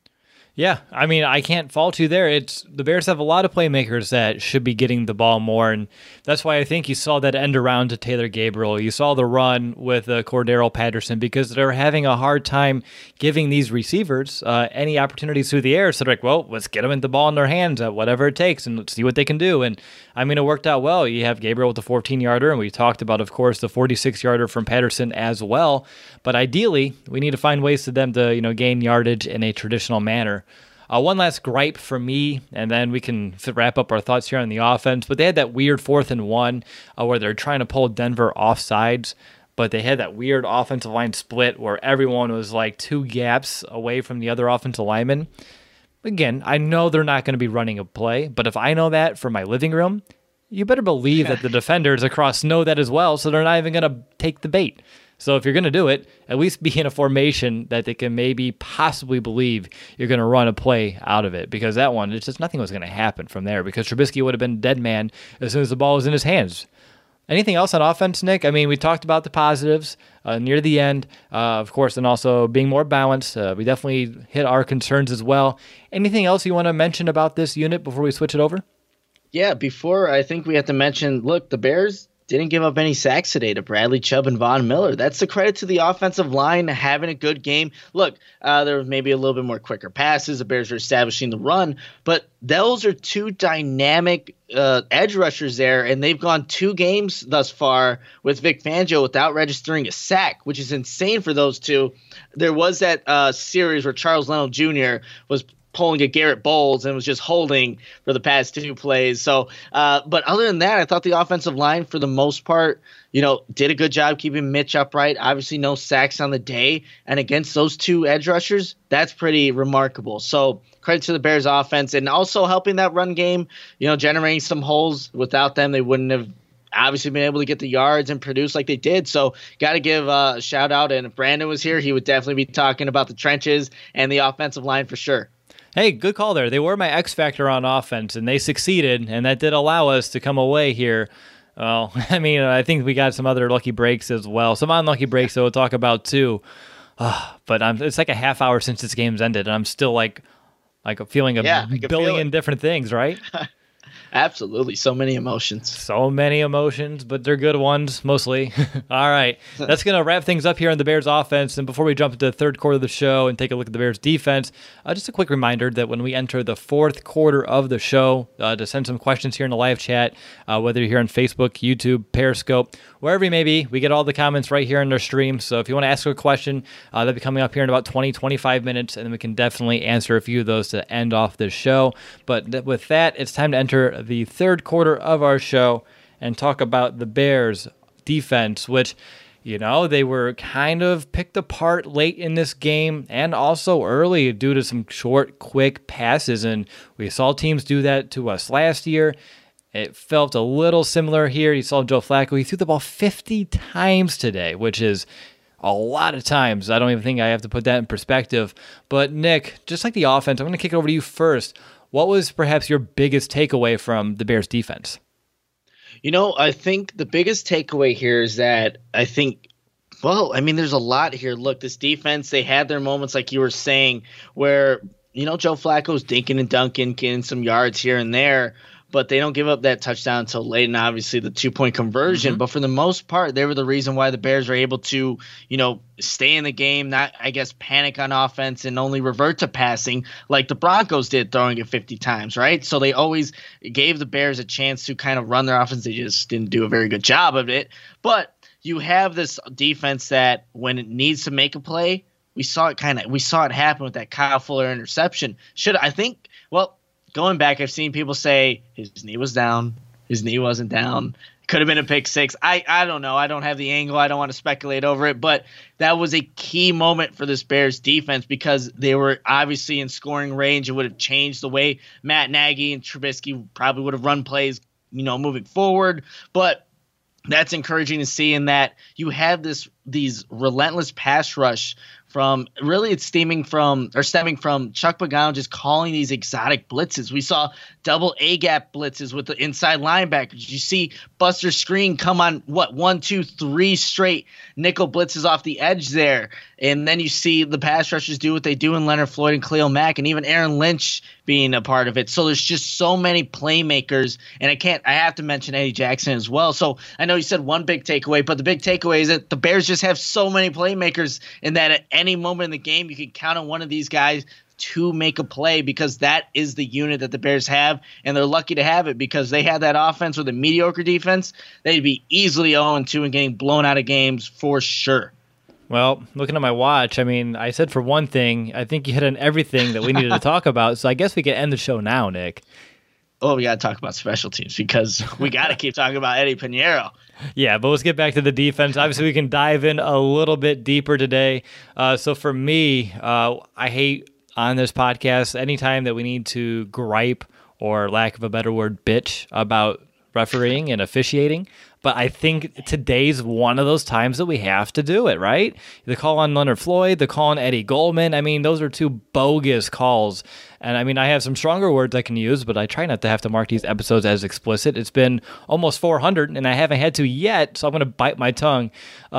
Yeah, I mean, I can't fault you there. It's the Bears have a lot of playmakers that should be getting the ball more, and that's why I think you saw that end around to Taylor Gabriel. You saw the run with uh, Cordero Patterson, because they're having a hard time giving these receivers uh, any opportunities through the air. So they're like, well, let's get them the ball in their hands, uh, whatever it takes, and let's see what they can do. And I mean, it worked out well. You have Gabriel with the fourteen-yarder, and we talked about, of course, the forty-six-yarder from Patterson as well. But ideally, we need to find ways for them to, you know, gain yardage in a traditional manner. Uh, one last gripe for me, and then we can wrap up our thoughts here on the offense. But they had that weird fourth and one uh, where they're trying to pull Denver off sides, but they had that weird offensive line split where everyone was like two gaps away from the other offensive lineman. Again, I know they're not going to be running a play, but if I know that from my living room, you better believe that the defenders across know that as well, so they're not even going to take the bait. So if you're going to do it, at least be in a formation that they can maybe possibly believe you're going to run a play out of it, because that one, it's just nothing was going to happen from there, because Trubisky would have been dead man as soon as the ball was in his hands. Anything else on offense, Nick? I mean, we talked about the positives uh, near the end, uh, of course, and also being more balanced. Uh, we definitely hit our concerns as well. Anything else you want to mention about this unit before we switch it over? Yeah, before I think we have to mention, look, the Bears didn't give up any sacks today to Bradley Chubb and Von Miller. That's the credit to the offensive line having a good game. Look, uh, there was maybe a little bit more quicker passes. The Bears are establishing the run, but those are two dynamic uh, edge rushers there, and they've gone two games thus far with Vic Fangio without registering a sack, which is insane for those two. There was that uh, series where Charles Leno Junior was pulling a Garrett Bowles and was just holding for the past two plays. So, uh, but other than that, I thought the offensive line, for the most part, you know, did a good job keeping Mitch upright. Obviously, no sacks on the day. And against those two edge rushers, that's pretty remarkable. So, credit to the Bears offense, and also helping that run game, you know, generating some holes. Without them, they wouldn't have obviously been able to get the yards and produce like they did. So got to give uh, a shout out. And if Brandon was here, he would definitely be talking about the trenches and the offensive line for sure. Hey, good call there. They were my X factor on offense, and they succeeded, and that did allow us to come away here. Well, I mean, I think we got some other lucky breaks as well. Some unlucky breaks that we'll talk about too. Uh, but I'm, it's like a half hour since this game's ended, and I'm still like, like feeling a yeah, billion different things, right? Absolutely. So many emotions. So many emotions, but they're good ones, mostly. All right. That's going to wrap things up here on the Bears offense. And before we jump into the third quarter of the show and take a look at the Bears defense, uh, just a quick reminder that when we enter the fourth quarter of the show, uh, to send some questions here in the live chat, uh, whether you're here on Facebook, YouTube, Periscope, wherever you may be, we get all the comments right here in our stream. So if you want to ask a question, uh, that'll be coming up here in about twenty, twenty-five minutes, and then we can definitely answer a few of those to end off this show. But th- with that, it's time to enter the third quarter of our show and talk about the Bears defense, which, you know, they were kind of picked apart late in this game and also early due to some short, quick passes. And we saw teams do that to us last year. It felt a little similar here. You saw Joe Flacco. He threw the ball fifty times today, which is a lot of times. I don't even think I have to put that in perspective. But Nick, just like the offense, I'm going to kick it over to you first. What was perhaps your biggest takeaway from the Bears defense? You know, I think the biggest takeaway here is that I think, well, I mean, there's a lot here. Look, this defense, they had their moments, like you were saying, where, you know, Joe Flacco's dinking and dunking, getting some yards here and there, but they don't give up that touchdown until late, and obviously the two-point conversion. Mm-hmm. But for the most part, they were the reason why the Bears were able to, you know, stay in the game, not, I guess, panic on offense and only revert to passing like the Broncos did, throwing it fifty times, right? So they always gave the Bears a chance to kind of run their offense. They just didn't do a very good job of it. But you have this defense that when it needs to make a play, we saw it kind of we saw it happen with that Kyle Fuller interception. Should I think, well, going back, I've seen people say his knee was down, his knee wasn't down. Could have been a pick six. I, I don't know. I don't have the angle. I don't want to speculate over it. But that was a key moment for this Bears defense because they were obviously in scoring range. It would have changed the way Matt Nagy and Trubisky probably would have run plays, you know, moving forward. But that's encouraging to see in that you have this these relentless pass rush from really it's stemming from or stemming from Chuck Pagano just calling these exotic blitzes. We saw double A gap blitzes with the inside linebackers. You see Buster Screen come on what one, two, three straight nickel blitzes off the edge there, and then you see the pass rushers do what they do in Leonard Floyd and Khalil Mack, and even Aaron Lynch being a part of it. So there's just so many playmakers, and I can't I have to mention Eddie Jackson as well. So I know you said one big takeaway, but the big takeaway is that the Bears just have so many playmakers, and that at any moment in the game you can count on one of these guys to make a play because that is the unit that the Bears have, and they're lucky to have it because they had that offense with a mediocre defense. They'd be easily oh and two and getting blown out of games for sure. Well, looking at my watch, I mean, I said for one thing, I think you hit on everything that we needed to talk about, so I guess we can end the show now, Nick. Oh, we got to talk about special teams because we got to keep talking about Eddie Piñeiro. Yeah, but let's get back to the defense. Obviously, we can dive in a little bit deeper today. Uh, so for me, uh, I hate on this podcast anytime that we need to gripe or, lack of a better word, bitch about refereeing and officiating. But I think today's one of those times that we have to do it, right? The call on Leonard Floyd, the call on Eddie Goldman. I mean, those are two bogus calls. And I mean, I have some stronger words I can use, but I try not to have to mark these episodes as explicit. It's been almost four hundred, and I haven't had to yet, so I'm going to bite my tongue.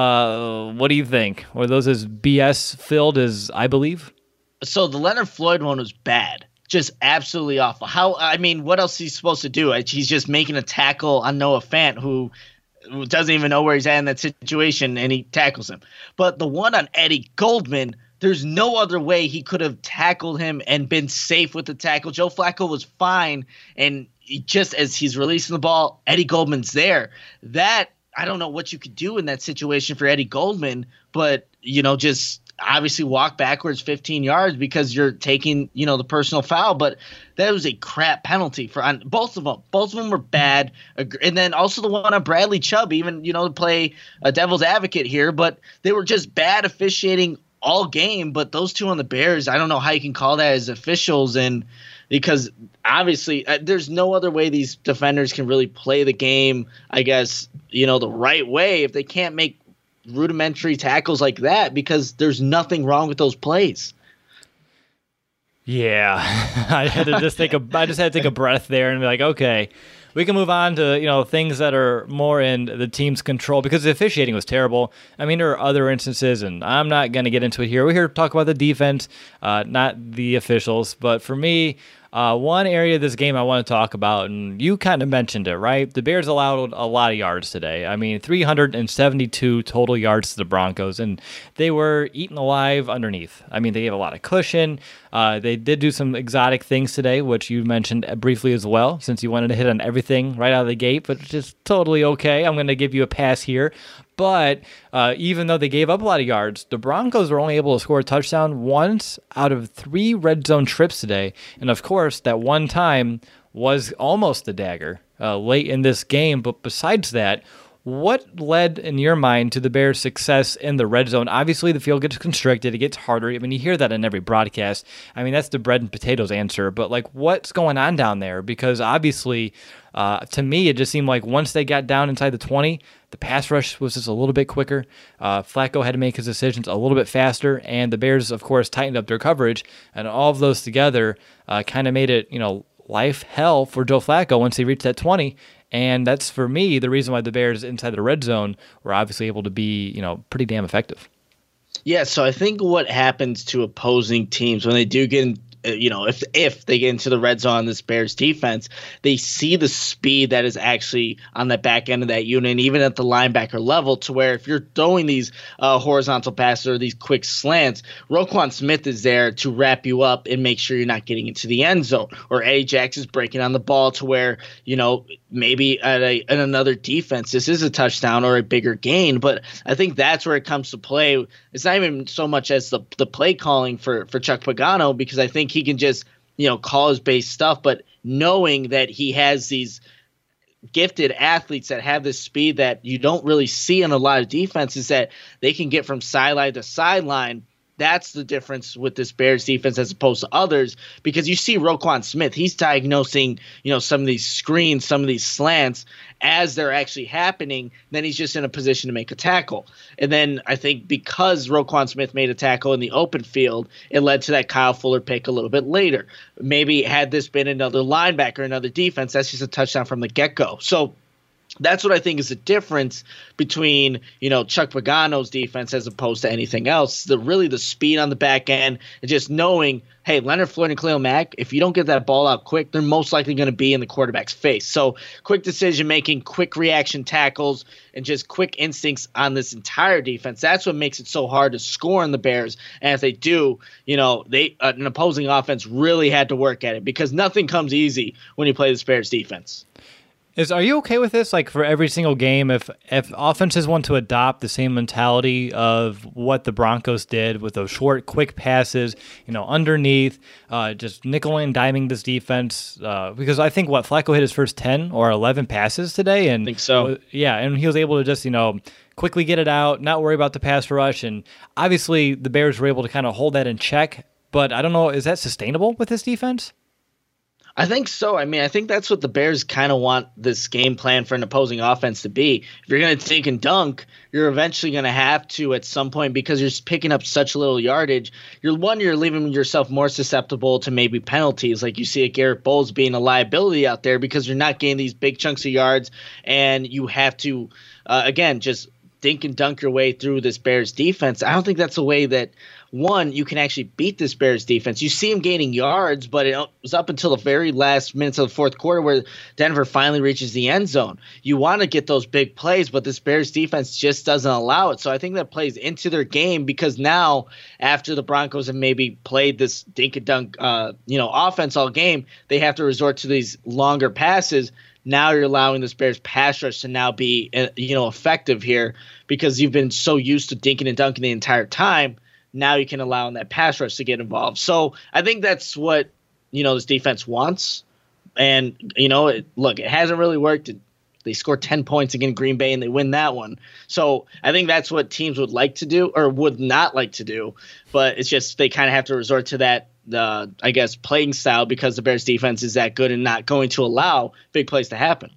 Uh, what do you think? Were those as B S filled as I believe? So the Leonard Floyd one was bad. Just absolutely awful. How? I mean, what else is he supposed to do? He's just making a tackle on Noah Fant, who doesn't even know where he's at in that situation, and he tackles him. But the one on Eddie Goldman, there's no other way he could have tackled him and been safe with the tackle. Joe Flacco was fine, and he, just as he's releasing the ball, Eddie Goldman's there. That, I don't know what you could do in that situation for Eddie Goldman, but, you know, just obviously walk backwards fifteen yards because you're taking, you know, the personal foul. But that was a crap penalty for on both of them. Both of them were bad. And then also the one on Bradley Chubb, even, you know, to play a devil's advocate here, but they were just bad officiating all game. But those two on the Bears, I don't know how you can call that as officials, and because obviously uh, there's no other way these defenders can really play the game, I guess, you know, the right way if they can't make rudimentary tackles like that, because there's nothing wrong with those plays. Yeah, I had to just take a I just had to take a breath there and be like, okay, we can move on to, you know, things that are more in the team's control because the officiating was terrible. I mean, there are other instances, and I'm not going to get into it here. We're here to talk about the defense, uh, not the officials. But for me, Uh, one area of this game I want to talk about, and you kind of mentioned it, right? The Bears allowed a lot of yards today. I mean, three hundred seventy-two total yards to the Broncos, and they were eaten alive underneath. I mean, they gave a lot of cushion. Uh, they did do some exotic things today, which you mentioned briefly as well, since you wanted to hit on everything right out of the gate, but it's just totally okay. I'm going to give you a pass here. But uh, even though they gave up a lot of yards, the Broncos were only able to score a touchdown once out of three red zone trips today. And of course, that one time was almost a dagger uh, late in this game. But besides that, what led, in your mind, to the Bears' success in the red zone? Obviously, the field gets constricted. It gets harder. I mean, you hear that in every broadcast. I mean, that's the bread and potatoes answer. But, like, what's going on down there? Because, obviously, uh, to me, it just seemed like once they got down inside the twenty, the pass rush was just a little bit quicker. Uh, Flacco had to make his decisions a little bit faster. And the Bears, of course, tightened up their coverage. And all of those together uh, kind of made it, you know, life hell for Joe Flacco once he reached that twenty. And that's, for me, the reason why the Bears inside the red zone were obviously able to be, you know, pretty damn effective. Yeah, so I think what happens to opposing teams when they do get in, you know, if if they get into the red zone on this Bears defense, they see the speed that is actually on the back end of that unit, and even at the linebacker level, to where if you're throwing these uh, horizontal passes or these quick slants, Roquan Smith is there to wrap you up and make sure you're not getting into the end zone. Or Ajax is breaking on the ball to where, you know, maybe at, a, at another defense, this is a touchdown or a bigger gain. But I think that's where it comes to play. It's not even so much as the the play calling for, for Chuck Pagano, because I think he can just, you know, call his base stuff, but knowing that he has these gifted athletes that have this speed that you don't really see in a lot of defenses, that they can get from sideline to sideline. That's the difference with this Bears defense as opposed to others, because you see Roquan Smith, he's diagnosing, you know, some of these screens, some of these slants as they're actually happening. Then he's just in a position to make a tackle. And then I think because Roquan Smith made a tackle in the open field, it led to that Kyle Fuller pick a little bit later. Maybe had this been another linebacker, another defense, that's just a touchdown from the get-go. So that's what I think is the difference between, you know, Chuck Pagano's defense as opposed to anything else. The really the speed on the back end and just knowing, hey, Leonard Floyd and Khalil Mack, if you don't get that ball out quick, they're most likely going to be in the quarterback's face. So quick decision making, quick reaction tackles, and just quick instincts on this entire defense. That's what makes it so hard to score in the Bears. And if they do, you know, they uh, an opposing offense really had to work at it, because nothing comes easy when you play this Bears defense. Is are you okay with this? Like for every single game, if if offenses want to adopt the same mentality of what the Broncos did with those short, quick passes, you know, underneath, uh, just nickel and diming this defense, uh, because I think what Flacco hit his first ten or eleven passes today, and I think so. Yeah, and he was able to just, you know, quickly get it out, not worry about the pass rush, and obviously the Bears were able to kind of hold that in check. But I don't know, is that sustainable with this defense? I think so. I mean, I think that's what the Bears kind of want this game plan for an opposing offense to be. If you're going to take and dunk, you're eventually going to have to at some point, because you're picking up such little yardage. You're one, you're leaving yourself more susceptible to maybe penalties, like you see at Garrett Bowles being a liability out there, because you're not getting these big chunks of yards, and you have to, uh, again, just dink and dunk your way through this Bears defense. I don't think that's a way that, one, you can actually beat this Bears defense. You see him gaining yards, but it was up until the very last minutes of the fourth quarter where Denver finally reaches the end zone. You want to get those big plays, but this Bears defense just doesn't allow it. So I think that plays into their game, because now after the Broncos have maybe played this dink and dunk uh, you know, offense all game, they have to resort to these longer passes. Now you're allowing this Bears pass rush to now be, you know, effective here, because you've been so used to dinking and dunking the entire time. Now you can allow that pass rush to get involved. So I think that's what, you know, this defense wants. And, you know, it, look, it hasn't really worked. They scored ten points against Green Bay and they win that one. So I think that's what teams would like to do, or would not like to do. But it's just they kind of have to resort to that, uh, I guess, playing style, because the Bears defense is that good and not going to allow big plays to happen.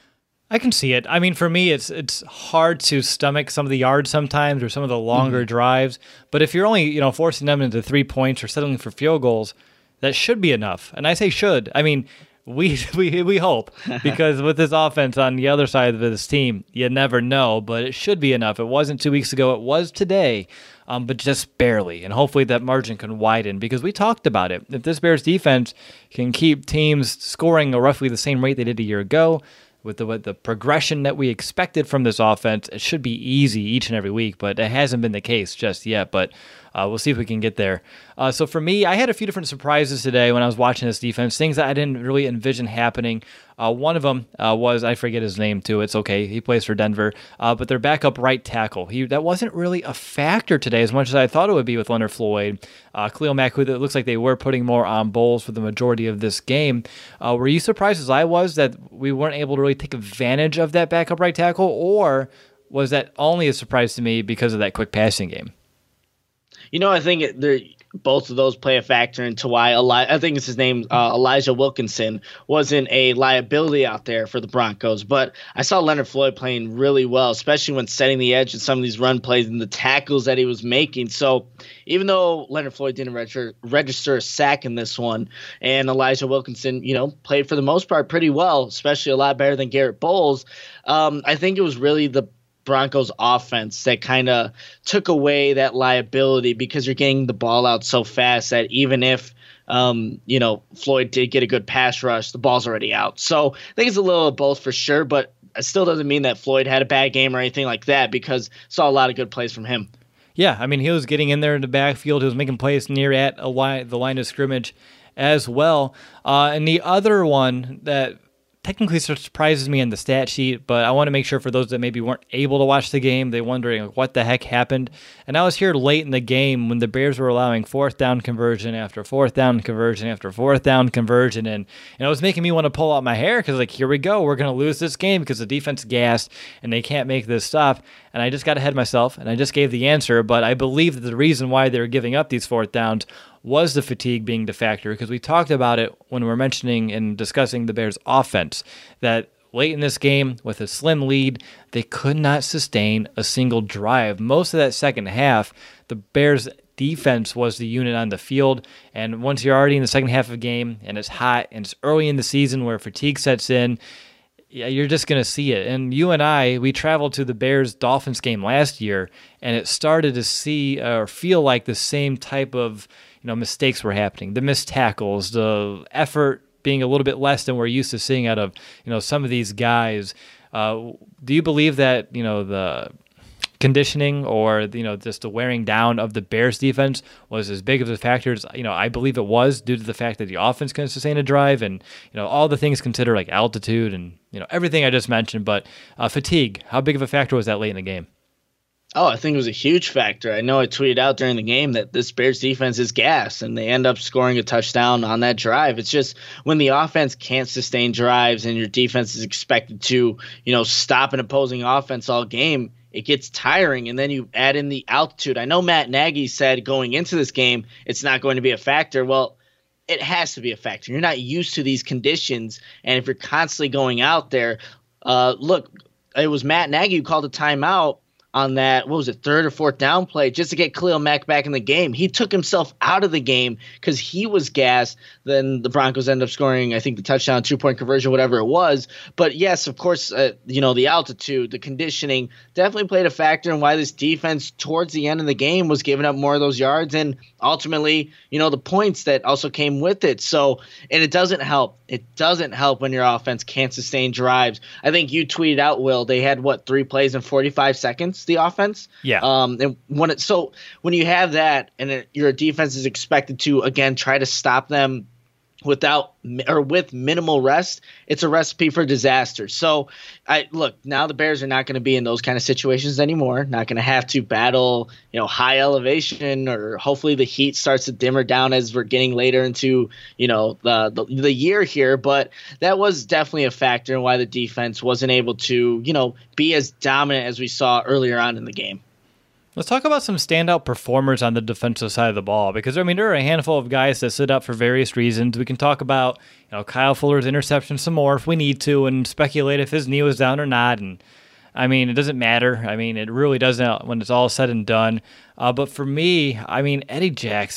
I can see it. I mean, for me, it's it's hard to stomach some of the yards sometimes, or some of the longer mm-hmm. drives. But if you're only, you know, forcing them into three points or settling for field goals, that should be enough. And I say should. I mean, We, we we hope, because with this offense on the other side of this team, you never know, but it should be enough. It wasn't two weeks ago. It was today, um, but just barely. And hopefully that margin can widen, because we talked about it. If this Bears defense can keep teams scoring at roughly the same rate they did a year ago, with the, with the progression that we expected from this offense, it should be easy each and every week, but it hasn't been the case just yet. But uh, we'll see if we can get there. Uh, so for me, I had a few different surprises today when I was watching this defense, things that I didn't really envision happening. Uh, one of them uh, was, I forget his name too. It's okay. He plays for Denver, uh, but their backup right tackle. He that wasn't really a factor today as much as I thought it would be with Leonard Floyd. Uh, Khalil Mack, who it looks like they were putting more on Bowles for the majority of this game. Uh, were you surprised as I was that we weren't able to really take advantage of that backup right tackle, or was that only a surprise to me because of that quick passing game? You know, I think there, both of those play a factor into why Eli- I think it's his name, uh, Elijah Wilkinson, wasn't a liability out there for the Broncos. But I saw Leonard Floyd playing really well, especially when setting the edge in some of these run plays and the tackles that he was making. So even though Leonard Floyd didn't register, register a sack in this one, and Elijah Wilkinson, you know, played for the most part pretty well, especially a lot better than Garrett Bowles, um, I think it was really the Broncos offense that kind of took away that liability, because you're getting the ball out so fast that even if um, you know, Floyd did get a good pass rush, the ball's already out. So I think it's a little of both for sure, but it still doesn't mean that Floyd had a bad game or anything like that, because saw a lot of good plays from him. Yeah, I mean, he was getting in there in the backfield. He was making plays near at a line, the line of scrimmage as well. Uh, and the other one that technically surprises me in the stat sheet, but I want to make sure for those that maybe weren't able to watch the game, they're wondering what the heck happened. And I was here late in the game when the Bears were allowing fourth down conversion after fourth down conversion after fourth down conversion, and, and it was making me want to pull out my hair, because like, here we go, we're going to lose this game because the defense gassed and they can't make this stop. And I just got ahead of myself and I just gave the answer, but I believe that the reason why they were giving up these fourth downs was the fatigue being the factor, because we talked about it when we were mentioning and discussing the Bears' offense, that late in this game, with a slim lead, they could not sustain a single drive. Most of that second half, the Bears' defense was the unit on the field, and once you're already in the second half of the game, and it's hot, and it's early in the season where fatigue sets in, yeah, you're just going to see it. And you and I, we traveled to the Bears-Dolphins game last year, and it started to see or feel like the same type of you know mistakes were happening. The missed tackles, the effort being a little bit less than we're used to seeing out of you know some of these guys. Uh, do you believe that you know the conditioning or you know just the wearing down of the Bears defense was as big of a factor as you know I believe it was, due to the fact that the offense couldn't sustain a drive, and you know all the things considered, like altitude and you know everything I just mentioned? But uh, fatigue, how big of a factor was that late in the game? Oh, I think it was a huge factor. I know I tweeted out during the game that this Bears defense is gas, and they end up scoring a touchdown on that drive. It's just when the offense can't sustain drives and your defense is expected to, you know, stop an opposing offense all game, it gets tiring. And then you add in the altitude. I know Matt Nagy said going into this game it's not going to be a factor. Well, it has to be a factor. You're not used to these conditions, and if you're constantly going out there, uh, look, it was Matt Nagy who called a timeout on that, what was it, third or fourth down play, just to get Khalil Mack back in the game. He took himself out of the game because he was gassed. Then the Broncos end up scoring, I think, the touchdown, two-point conversion, whatever it was. But yes, of course, uh, you know, the altitude, the conditioning definitely played a factor in why this defense towards the end of the game was giving up more of those yards, and ultimately, you know, the points that also came with it. So, and it doesn't help. It doesn't help when your offense can't sustain drives. I think you tweeted out, Will, they had, what, three plays in forty-five seconds, the offense? Yeah. Um, and when it, so when you have that and it, your defense is expected to, again, try to stop them without or with minimal rest, it's a recipe for disaster. So I look, now the Bears are not going to be in those kind of situations anymore. Not going to have to battle, you know, high elevation, or hopefully the heat starts to dimmer down as we're getting later into, you know, the, the the year here. But that was definitely a factor in why the defense wasn't able to, you know, be as dominant as we saw earlier on in the game. Let's talk about some standout performers on the defensive side of the ball, because I mean there are a handful of guys that sit up for various reasons. We can talk about you know Kyle Fuller's interception some more if we need to, and speculate if his knee was down or not. And I mean it doesn't matter. I mean it really doesn't when it's all said and done. Uh, but for me, I mean Eddie Jackson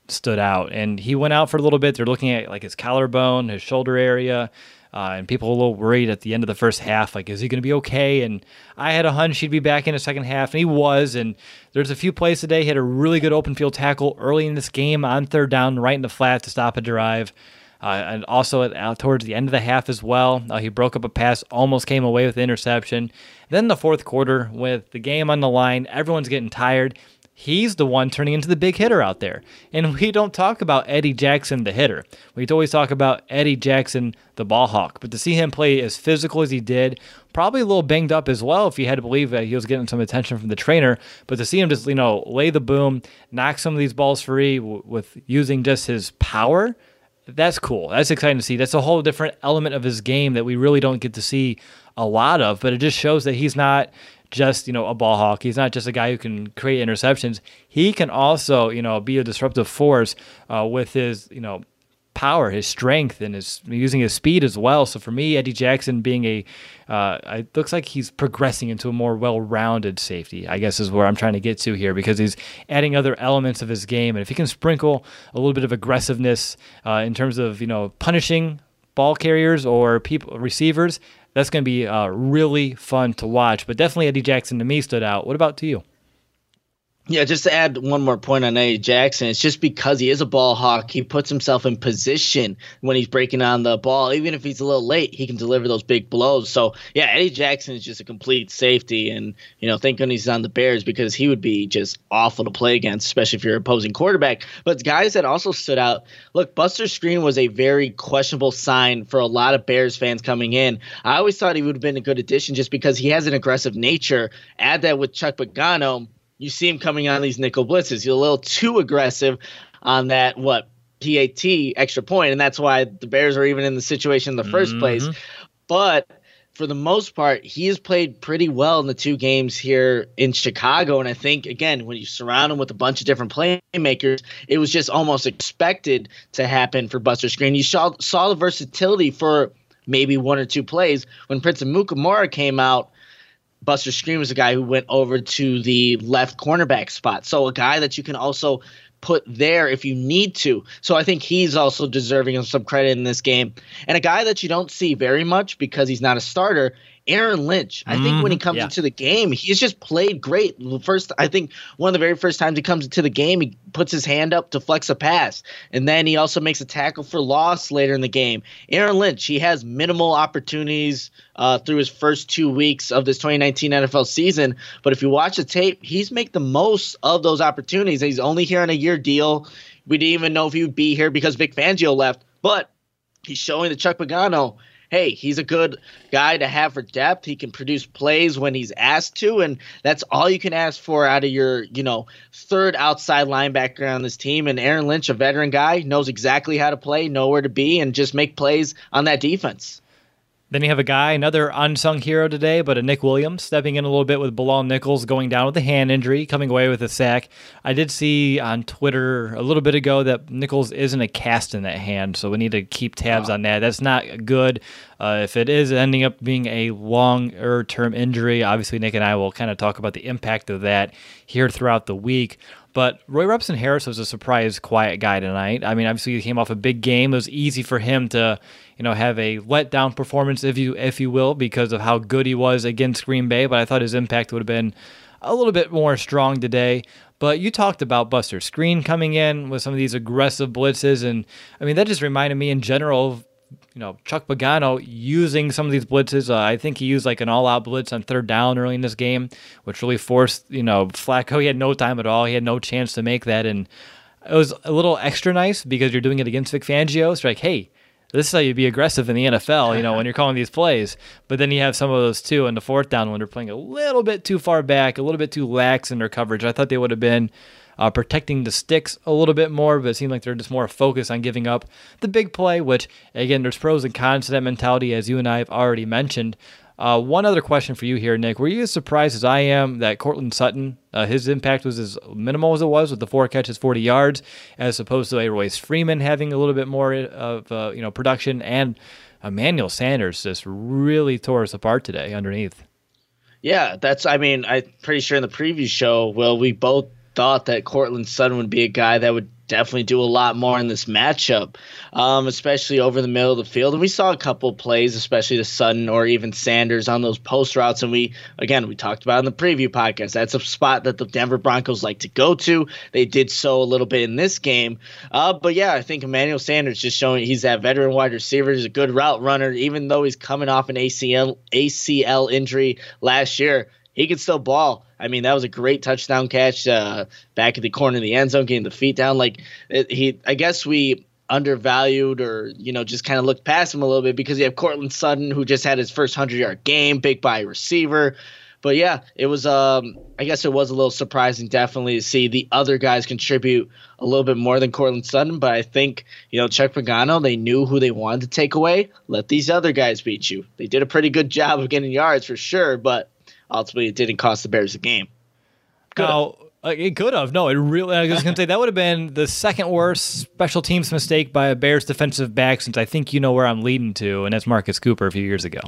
stood out. And he went out for a little bit. They're looking at like his collarbone, his shoulder area. Uh, and people were a little worried at the end of the first half, like, is he going to be okay? And I had a hunch he'd be back in the second half, and he was. And there's a few plays today. He had a really good open field tackle early in this game on third down, right in the flat to stop a drive. Uh, and also at, uh, towards the end of the half as well, uh, he broke up a pass, almost came away with the interception. Then the fourth quarter, with the game on the line, everyone's getting tired. He's the one turning into the big hitter out there. And we don't talk about Eddie Jackson, the hitter. We always talk about Eddie Jackson, the ball hawk. But to see him play as physical as he did, probably a little banged up as well if you had to believe that he was getting some attention from the trainer. But to see him just, you know, lay the boom, knock some of these balls free w- with using just his power, that's cool. That's exciting to see. That's a whole different element of his game that we really don't get to see a lot of. But it just shows that he's not just, you know, a ball hawk. He's not just a guy who can create interceptions. He can also, you know, be a disruptive force uh, with his, you know, power, his strength, and his using his speed as well. So for me, Eddie Jackson being a, uh, it looks like he's progressing into a more well-rounded safety, I guess is where I'm trying to get to here, because he's adding other elements of his game. And if he can sprinkle a little bit of aggressiveness uh, in terms of, you know, punishing ball carriers or people, receivers, that's going to be uh, really fun to watch. But definitely Eddie Jackson to me stood out. What about to you? Yeah, just to add one more point on Eddie Jackson, it's just because he is a ball hawk, he puts himself in position when he's breaking on the ball. Even if he's a little late, he can deliver those big blows. So, yeah, Eddie Jackson is just a complete safety. And, you know, thank goodness he's on the Bears, because he would be just awful to play against, especially if you're an opposing quarterback. But guys that also stood out, look, Buster Skrine was a very questionable sign for a lot of Bears fans coming in. I always thought he would have been a good addition just because he has an aggressive nature. Add that with Chuck Pagano, you see him coming on these nickel blitzes. He's a little too aggressive on that, what, P A T, extra point, and that's why the Bears are even in the situation in the first mm-hmm. place. But for the most part, he has played pretty well in the two games here in Chicago, and I think, again, when you surround him with a bunch of different playmakers, it was just almost expected to happen for Buster Skrine. You saw, saw the versatility for maybe one or two plays. When Prince Amukamara came out, Buster Skrine was a guy who went over to the left cornerback spot. So a guy that you can also put there if you need to. So I think he's also deserving of some credit in this game. And a guy that you don't see very much because he's not a starter, Aaron Lynch. I think mm-hmm. when he comes yeah. into the game, he's just played great. First, I think one of the very first times he comes into the game, he puts his hand up to flex a pass. And then he also makes a tackle for loss later in the game. Aaron Lynch, he has minimal opportunities uh, through his first two weeks of this twenty nineteen N F L season. But if you watch the tape, he's made the most of those opportunities. He's only here on a year deal. We didn't even know if he would be here because Vic Fangio left. But he's showing the Chuck Pagano, hey, he's a good guy to have for depth. He can produce plays when he's asked to, and that's all you can ask for out of your, you know, third outside linebacker on this team. And Aaron Lynch, a veteran guy, knows exactly how to play, know where to be, and just make plays on that defense. Then you have a guy, another unsung hero today, but a Nick Williams stepping in a little bit with Bilal Nichols going down with a hand injury, coming away with a sack. I did see on Twitter a little bit ago that Nichols isn't a cast in that hand, so we need to keep tabs oh. on that. That's not good. Uh, if it is ending up being a longer-term injury, obviously Nick and I will kind of talk about the impact of that here throughout the week. But Roy Robertson Harris was a surprise quiet guy tonight. I mean, obviously he came off a big game. It was easy for him to, you know, have a letdown performance, if you if you will, because of how good he was against Green Bay. But I thought his impact would have been a little bit more strong today. But you talked about Buster Skrine coming in with some of these aggressive blitzes, and I mean that just reminded me in general of, you know, Chuck Pagano using some of these blitzes. Uh, I think he used like an all-out blitz on third down early in this game, which really forced, you know, Flacco. He had no time at all. He had no chance to make that, and it was a little extra nice because you're doing it against Vic Fangio. So like, hey, this is how you be aggressive in the N F L, you know, when you're calling these plays. But then you have some of those too in the fourth down when they're playing a little bit too far back, a little bit too lax in their coverage. I thought they would have been Uh, protecting the sticks a little bit more, but it seemed like they're just more focused on giving up the big play, which, again, there's pros and cons to that mentality, as you and I have already mentioned. Uh, one other question for you here, Nick. Were you as surprised as I am that Courtland Sutton, uh, his impact was as minimal as it was with the four catches, forty yards, as opposed to a Royce Freeman having a little bit more of uh, you know production, and Emmanuel Sanders just really tore us apart today underneath? Yeah, that's, I mean, I'm pretty sure in the preview show, well, we both thought that Courtland Sutton would be a guy that would definitely do a lot more in this matchup, um, especially over the middle of the field. And we saw a couple of plays, especially to Sutton or even Sanders on those post routes. And we, again, we talked about in the preview podcast, that's a spot that the Denver Broncos like to go to. They did so a little bit in this game. Uh, but yeah, I think Emmanuel Sanders just showing he's that veteran wide receiver. He's a good route runner, even though he's coming off an A C L A C L injury last year. He can still ball. I mean, that was a great touchdown catch uh, back at the corner of the end zone, getting the feet down. Like it, he, I guess we undervalued or, you know, just kind of looked past him a little bit because you have Courtland Sutton, who just had his first hundred-yard game, big body receiver. But, yeah, it was um, – I guess it was a little surprising definitely to see the other guys contribute a little bit more than Courtland Sutton. But I think, you know, Chuck Pagano, they knew who they wanted to take away. Let these other guys beat you. They did a pretty good job of getting yards for sure, but – ultimately, it didn't cost the Bears a game. Could no, uh, it could have. No, it really. I was going to say that would have been the second worst special teams mistake by a Bears defensive back since I think you know where I'm leading to, and that's Marcus Cooper a few years ago.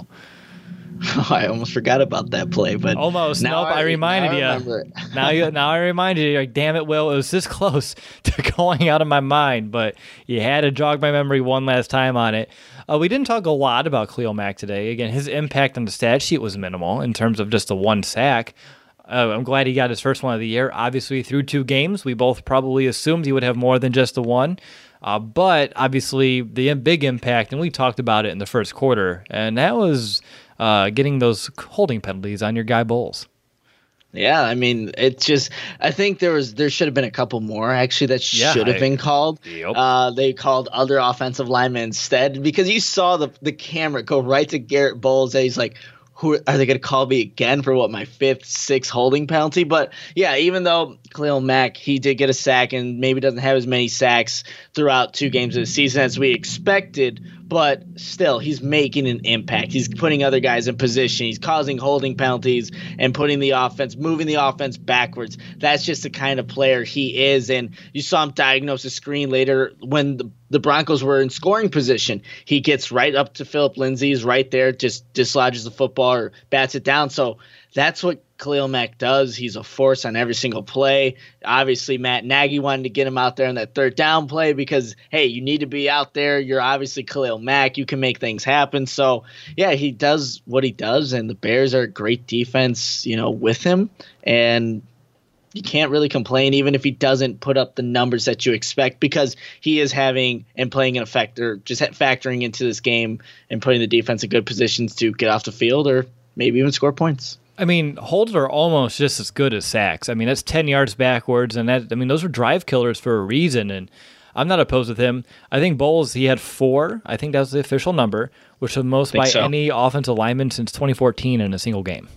Oh, I almost forgot about that play, but almost. Now nope, I, I reminded now I you. now you. Now I reminded you. Like, damn it, Will. It was this close to going out of my mind, but you had to jog my memory one last time on it. Uh, we didn't talk a lot about Khalil Mack today. Again, his impact on the stat sheet was minimal in terms of just the one sack. Uh, I'm glad he got his first one of the year. Obviously, through two games, we both probably assumed he would have more than just the one. Uh, but obviously, the big impact, and we talked about it in the first quarter, and that was uh, getting those holding penalties on your guy Bowles. Yeah, I mean, it's just I think there was there should have been a couple more actually that yeah, should have I, been called. Yep. Uh, they called other offensive linemen instead because you saw the the camera go right to Garrett Bowles and he's like, who are they going to call me again for what, my fifth, sixth holding penalty? But yeah, even though Khalil Mack, he did get a sack and maybe doesn't have as many sacks throughout two games of the season as we expected, but still, he's making an impact. He's putting other guys in position. He's causing holding penalties and putting the offense, moving the offense backwards. That's just the kind of player he is. And you saw him diagnose a screen later when the, the Broncos were in scoring position. He gets right up to Phillip Lindsay. He's right there, just dislodges the football or bats it down. So that's what Khalil Mack does. He's a force on every single play. Obviously, Matt Nagy wanted to get him out there in that third down play because, hey, you need to be out there. You're obviously Khalil Mack. You can make things happen. So, yeah, he does what he does, and the Bears are a great defense, you know, with him. And you can't really complain even if he doesn't put up the numbers that you expect because he is having and playing an effect or just factoring into this game and putting the defense in good positions to get off the field or maybe even score points. I mean, holds are almost just as good as sacks. I mean, that's ten yards backwards, and that I mean, those were drive killers for a reason, and I'm not opposed with him. I think Bowles, he had four. I think that was the official number, which is the most by so. any offensive lineman since twenty fourteen in a single game.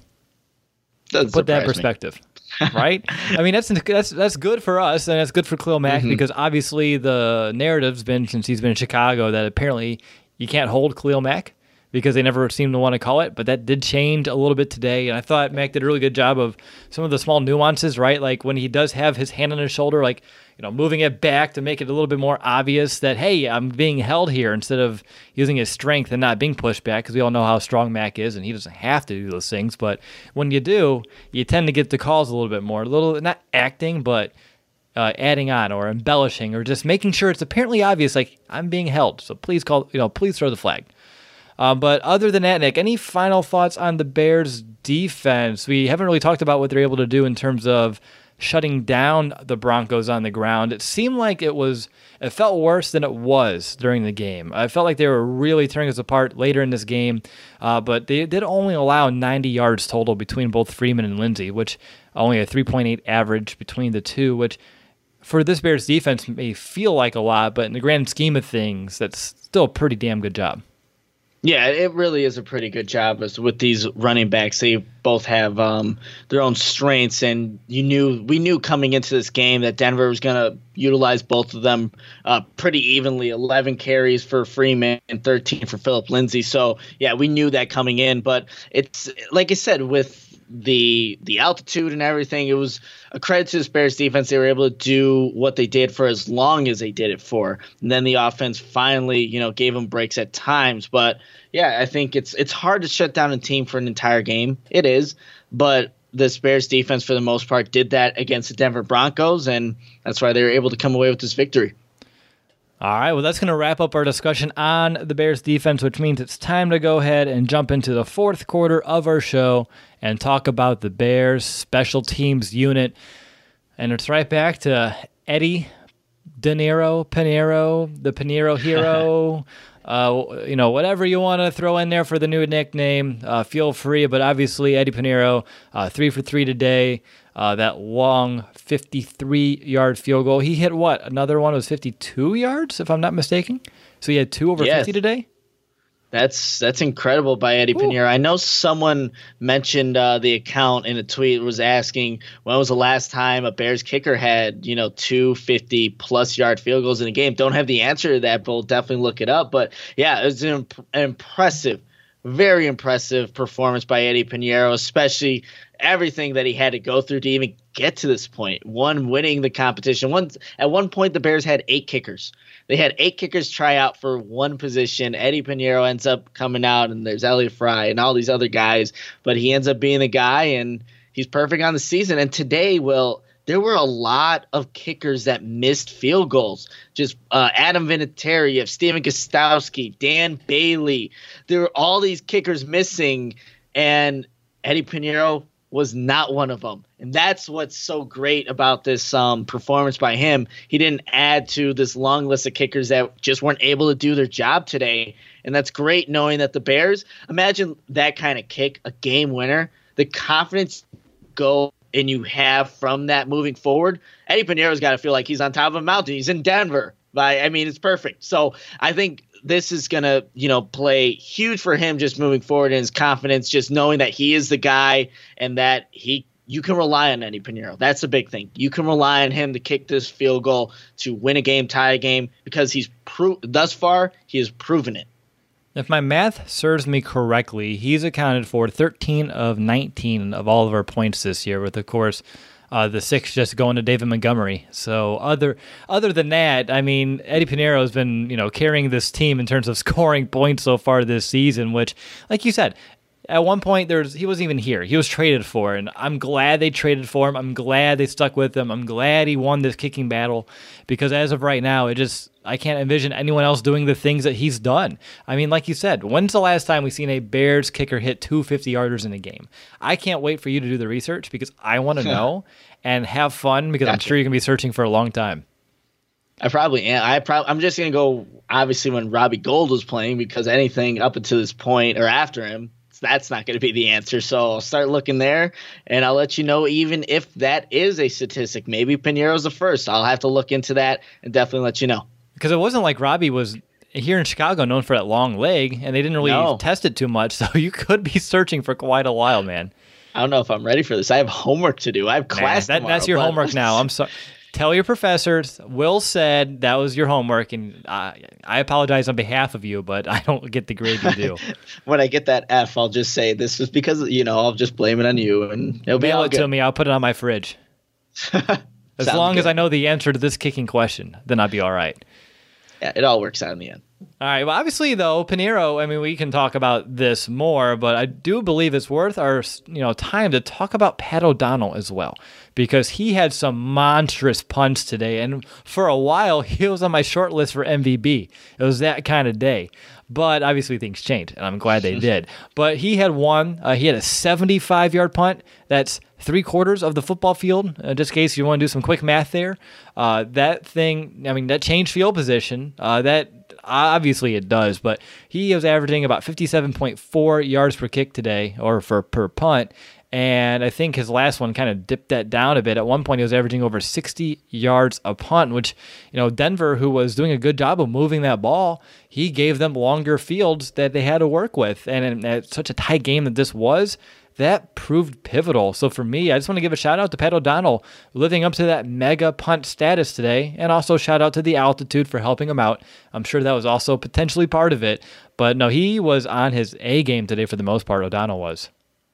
Doesn't Put that in perspective, right? I mean, that's that's that's good for us, and that's good for Khalil Mack mm-hmm. because obviously the narrative's been since he's been in Chicago that apparently you can't hold Khalil Mack, because they never seemed to want to call it, but that did change a little bit today, and I thought Mac did a really good job of some of the small nuances, right? Like when he does have his hand on his shoulder, like, you know, moving it back to make it a little bit more obvious that, hey, I'm being held here instead of using his strength and not being pushed back, because we all know how strong Mac is, and he doesn't have to do those things, but when you do, you tend to get the calls a little bit more, a little, not acting, but uh, adding on or embellishing or just making sure it's apparently obvious, like, I'm being held, so please call, you know, please throw the flag. Uh, but other than that, Nick, any final thoughts on the Bears' defense? We haven't really talked about what they're able to do in terms of shutting down the Broncos on the ground. It seemed like it was, it felt worse than it was during the game. I felt like they were really tearing us apart later in this game, uh, but they did only allow ninety yards total between both Freeman and Lindsay, which only a three point eight average between the two, which for this Bears defense may feel like a lot, but in the grand scheme of things, that's still a pretty damn good job. Yeah, it really is a pretty good job as with these running backs. They both have um, their own strengths, and you knew we knew coming into this game that Denver was going to utilize both of them uh, pretty evenly. eleven carries for Freeman and thirteen for Phillip Lindsay. So yeah, we knew that coming in. But it's like I said, with the the altitude and everything, it was a credit to the Bears defense. They were able to do what they did for as long as they did it for, and then the offense finally, you know, gave them breaks at times. But yeah, I think it's it's hard to shut down a team for an entire game. It is, but this Bears defense, for the most part, did that against the Denver Broncos, and that's why they were able to come away with this victory. All right, well, that's going to wrap up our discussion on the Bears defense, which means it's time to go ahead and jump into the fourth quarter of our show and talk about the Bears special teams unit. And it's right back to Eddie De Niro, Pinero, the Pinero hero, uh, you know, whatever you want to throw in there for the new nickname, uh, feel free. But obviously, Eddie Pinero, uh, three for three today. Uh, that long fifty-three-yard field goal. He hit what? Another one was fifty-two yards, if I'm not mistaken. So he had two over yes. fifty today? That's that's incredible by Eddie Ooh. Pinero. I know someone mentioned uh, the account in a tweet, was asking when was the last time a Bears kicker had, you know, two fifty-plus yard field goals in a game. Don't have the answer to that, but we'll definitely look it up. But, yeah, it was an, imp- an impressive, very impressive performance by Eddie Pinero, especially – everything that he had to go through to even get to this point. One, winning the competition. One, at one point, the Bears had eight kickers. They had eight kickers try out for one position. Eddie Pinero ends up coming out, and there's Elliott Fry and all these other guys. But he ends up being the guy, and he's perfect on the season. And today, Will, there were a lot of kickers that missed field goals. Just uh, Adam Vinatieri, you have Steven Gostowski, Dan Bailey. There were all these kickers missing, and Eddie Pinero was not one of them. And that's what's so great about this um, performance by him. He didn't add to this long list of kickers that just weren't able to do their job today. And that's great knowing that the Bears, imagine that kind of kick, a game winner, the confidence go and you have from that moving forward. Eddie Pinero's got to feel like he's on top of a mountain. He's in Denver. By, I mean, it's perfect. So I think this is going to, you know, play huge for him just moving forward in his confidence, just knowing that he is the guy and that he you can rely on Eddie Pinero. That's the big thing. You can rely on him to kick this field goal to win a game, tie a game, because he's pro- thus far he has proven it. If my math serves me correctly, he's accounted for thirteen of nineteen of all of our points this year, with, of course, Uh, the six just going to David Montgomery. So other other than that, I mean, Eddie Pinero has been, you know, carrying this team in terms of scoring points so far this season, which, like you said, at one point there's he wasn't even here. He was traded for, and I'm glad they traded for him. I'm glad they stuck with him. I'm glad he won this kicking battle, because as of right now, it just I can't envision anyone else doing the things that he's done. I mean, like you said, when's the last time we've seen a Bears kicker hit two fifty-yarders in a game? I can't wait for you to do the research, because I want to know and have fun, because gotcha. I'm sure you're going to be searching for a long time. I probably am. I prob- I'm just going to go, obviously, when Robbie Gould was playing, because anything up until this point or after him, that's not going to be the answer. So I'll start looking there, and I'll let you know even if that is a statistic. Maybe Pinero's the first. I'll have to look into that and definitely let you know. Because it wasn't like Robbie was here in Chicago known for that long leg, and they didn't really no. test it too much, so you could be searching for quite a while, man. I don't know if I'm ready for this. I have homework to do. I have class nah, that, tomorrow. That's your but... homework now. I'm sorry. Tell your professors. Will said that was your homework, and I, I apologize on behalf of you, but I don't get the grade you do. When I get that F, I'll just say this is because, you know, I'll just blame it on you, and it'll be Mail all it good. to me. I'll put it on my fridge. As long good. as I know the answer to this kicking question, then I'll be all right. Yeah, it all works out in the end. All right. Well, obviously, though, Pinero, I mean, we can talk about this more, but I do believe it's worth our, you know, time to talk about Pat O'Donnell as well, because he had some monstrous punts today, and for a while, he was on my short list for M V B. It was that kind of day. But obviously things changed, and I'm glad they did. But he had one. Uh, he had a seventy-five-yard punt. That's three quarters of the football field, uh, just in case you want to do some quick math there. Uh, that thing, I mean, that changed field position. Uh, that obviously it does, but he was averaging about fifty-seven point four yards per kick today, or for per punt. And I think his last one kind of dipped that down a bit. At one point, he was averaging over sixty yards a punt, which, you know, Denver, who was doing a good job of moving that ball, he gave them longer fields that they had to work with. And at such a tight game that this was, that proved pivotal. So for me, I just want to give a shout out to Pat O'Donnell living up to that mega punt status today, and also shout out to the altitude for helping him out. I'm sure that was also potentially part of it. But no, he was on his A game today for the most part, O'Donnell was.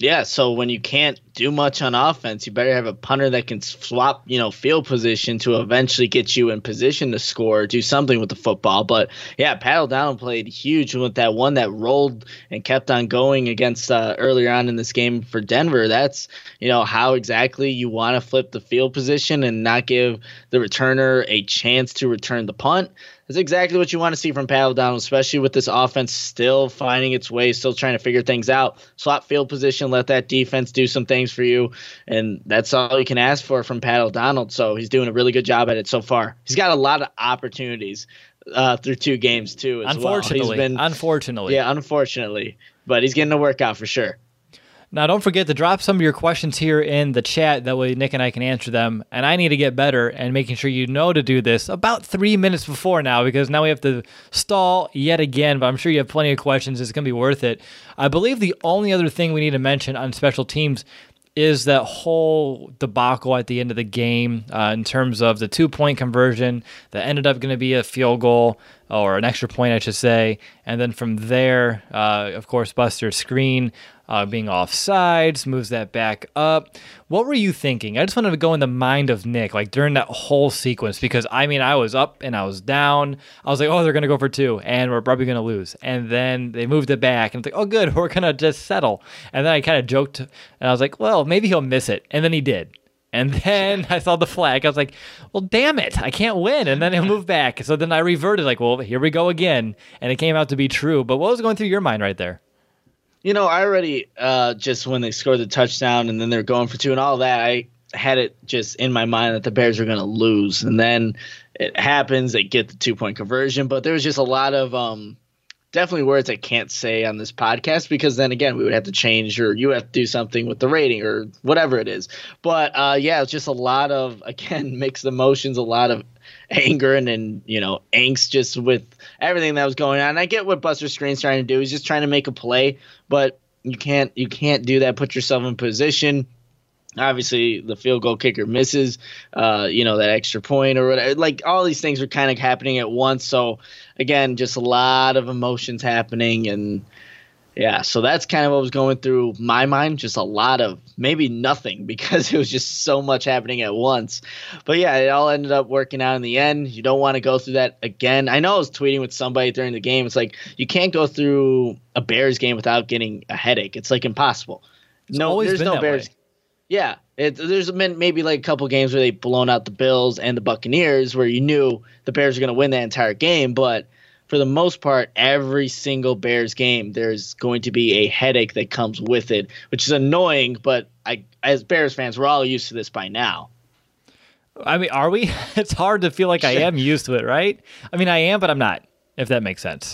Yeah, so when you can't do much on offense, you better have a punter that can swap, you know, field position to eventually get you in position to score, do something with the football. But yeah, Pat O'Donnell played huge with that one that rolled and kept on going against uh, earlier on in this game for Denver. That's, you know, how exactly you want to flip the field position and not give the returner a chance to return the punt. That's exactly what you want to see from Pat O'Donnell, especially with this offense still finding its way, still trying to figure things out. Swap field position, let that defense do some things for you, and that's all you can ask for from Pat O'Donnell. So he's doing a really good job at it so far. He's got a lot of opportunities uh, through two games too. As unfortunately, well. He's been, unfortunately, yeah, unfortunately, but he's getting a workout for sure. Now, don't forget to drop some of your questions here in the chat. That way Nick and I can answer them. And I need to get better and making sure you know to do this about three minutes before now, because now we have to stall yet again. But I'm sure you have plenty of questions. It's going to be worth it. I believe the only other thing we need to mention on special teams is that whole debacle at the end of the game uh, in terms of the two-point conversion that ended up going to be a field goal, or an extra point, I should say. And then from there, uh, of course, Buster's screen uh, being offsides moves that back up. What were you thinking? I just wanted to go in the mind of Nick, like during that whole sequence, because I mean, I was up and I was down. I was like, oh, they're going to go for two, and we're probably going to lose. And then they moved it back, and it's like, oh, good, we're going to just settle. And then I kind of joked, and I was like, well, maybe he'll miss it. And then he did. And then I saw the flag. I was like, well, damn it, I can't win. And then it moved back. So then I reverted, like, well, here we go again. And it came out to be true. But what was going through your mind right there? You know, I already, uh, just when they scored the touchdown and then they're going for two and all that, I had it just in my mind that the Bears were going to lose. And then it happens, they get the two-point conversion. But there was just a lot of um, definitely words I can't say on this podcast, because then again, we would have to change, or you have to do something with the rating or whatever it is. But uh, yeah, it's just a lot of, again, mixed emotions, a lot of anger and, and, you know, angst just with everything that was going on. And I get what Buster Skrine's trying to do. He's just trying to make a play, but you can't, you can't do that. Put yourself in position. Obviously, the field goal kicker misses, uh, you know, that extra point or whatever. Like, all these things were kind of happening at once. So, again, just a lot of emotions happening. And, yeah, so that's kind of what was going through my mind. Just a lot of maybe nothing, because it was just so much happening at once. But, yeah, it all ended up working out in the end. You don't want to go through that again. I know I was tweeting with somebody during the game. It's like, you can't go through a Bears game without getting a headache. It's, like, impossible. It's no, always there's been no that Bears. way. Yeah, it, there's been maybe like a couple games where they've blown out the Bills and the Buccaneers where you knew the Bears were going to win that entire game. But for the most part, every single Bears game, there's going to be a headache that comes with it, which is annoying. But I, as Bears fans, we're all used to this by now. I mean, are we? It's hard to feel like I am used to it, right? I mean, I am, but I'm not, if that makes sense.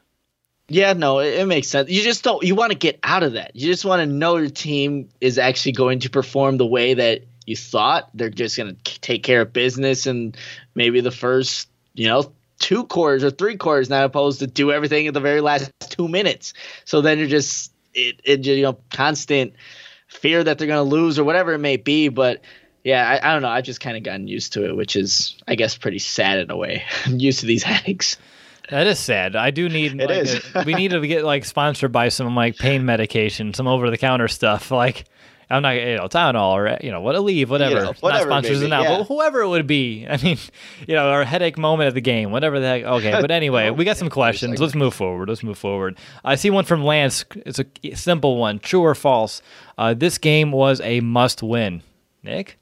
Yeah, no, it, it makes sense. You just don't – you want to get out of that. You just want to know your team is actually going to perform the way that you thought. They're just going to take care of business and maybe the first, you know, two quarters or three quarters, not opposed to do everything in the very last two minutes. So then you're just it, – it, you know, constant fear that they're going to lose or whatever it may be. But, yeah, I, I don't know. I've just kind of gotten used to it, which is, I guess, pretty sad in a way. I'm used to these headaches. That is sad. I do need. It like, is. a, we need to get like sponsored by some like pain medication, some over the counter stuff. Like, I'm not, you know, Tylenol or you know what, Aleve, whatever. You know, whatever not sponsors maybe, now, yeah. but whoever it would be. I mean, you know, our headache moment of the game, whatever the heck. Okay, but anyway, we got some questions. Let's move forward. Let's move forward. I see one from Lance. It's a simple one. True or false? Uh, this game was a must-win. Nick.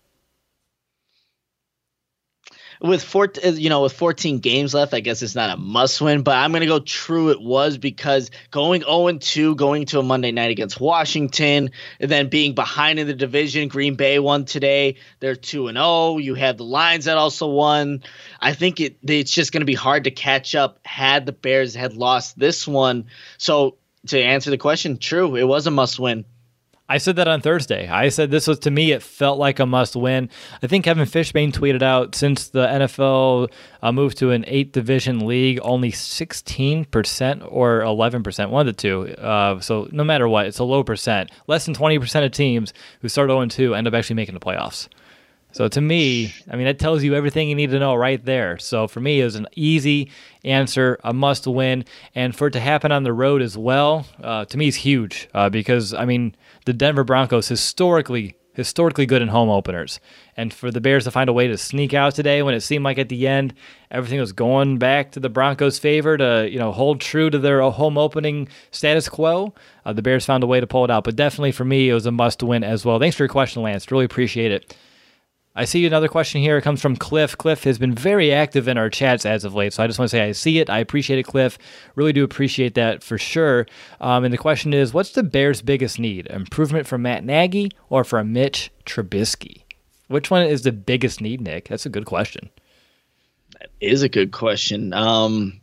With four, you know, with fourteen games left, I guess it's not a must-win, but I'm going to go true it was, because going oh and two, going to a Monday night against Washington, and then being behind in the division, Green Bay won today. They're two and oh. You have the Lions that also won. I think it it's just going to be hard to catch up had the Bears had lost this one. So to answer the question, true, it was a must-win. I said that on Thursday. I said this was, to me, it felt like a must-win. I think Kevin Fishbane tweeted out, since the N F L uh, moved to an eight-division league, only sixteen percent or eleven percent, one of the two. Uh, so no matter what, it's a low percent. Less than twenty percent of teams who start oh and two end up actually making the playoffs. So to me, I mean, that tells you everything you need to know right there. So for me, it was an easy answer, a must win. And for it to happen on the road as well, uh, to me is huge uh, because, I mean, the Denver Broncos historically, historically good in home openers. And for the Bears to find a way to sneak out today when it seemed like at the end everything was going back to the Broncos' favor to, you know, hold true to their home opening status quo, uh, the Bears found a way to pull it out. But definitely for me, it was a must win as well. Thanks for your question, Lance. Really appreciate it. I see another question here. It comes from Cliff. Cliff has been very active in our chats as of late, so I just want to say I see it. I appreciate it, Cliff. Really do appreciate that for sure. Um, and the question is, what's the Bears' biggest need? Improvement from Matt Nagy or from Mitch Trubisky? Which one is the biggest need, Nick? That's a good question. That is a good question. Um,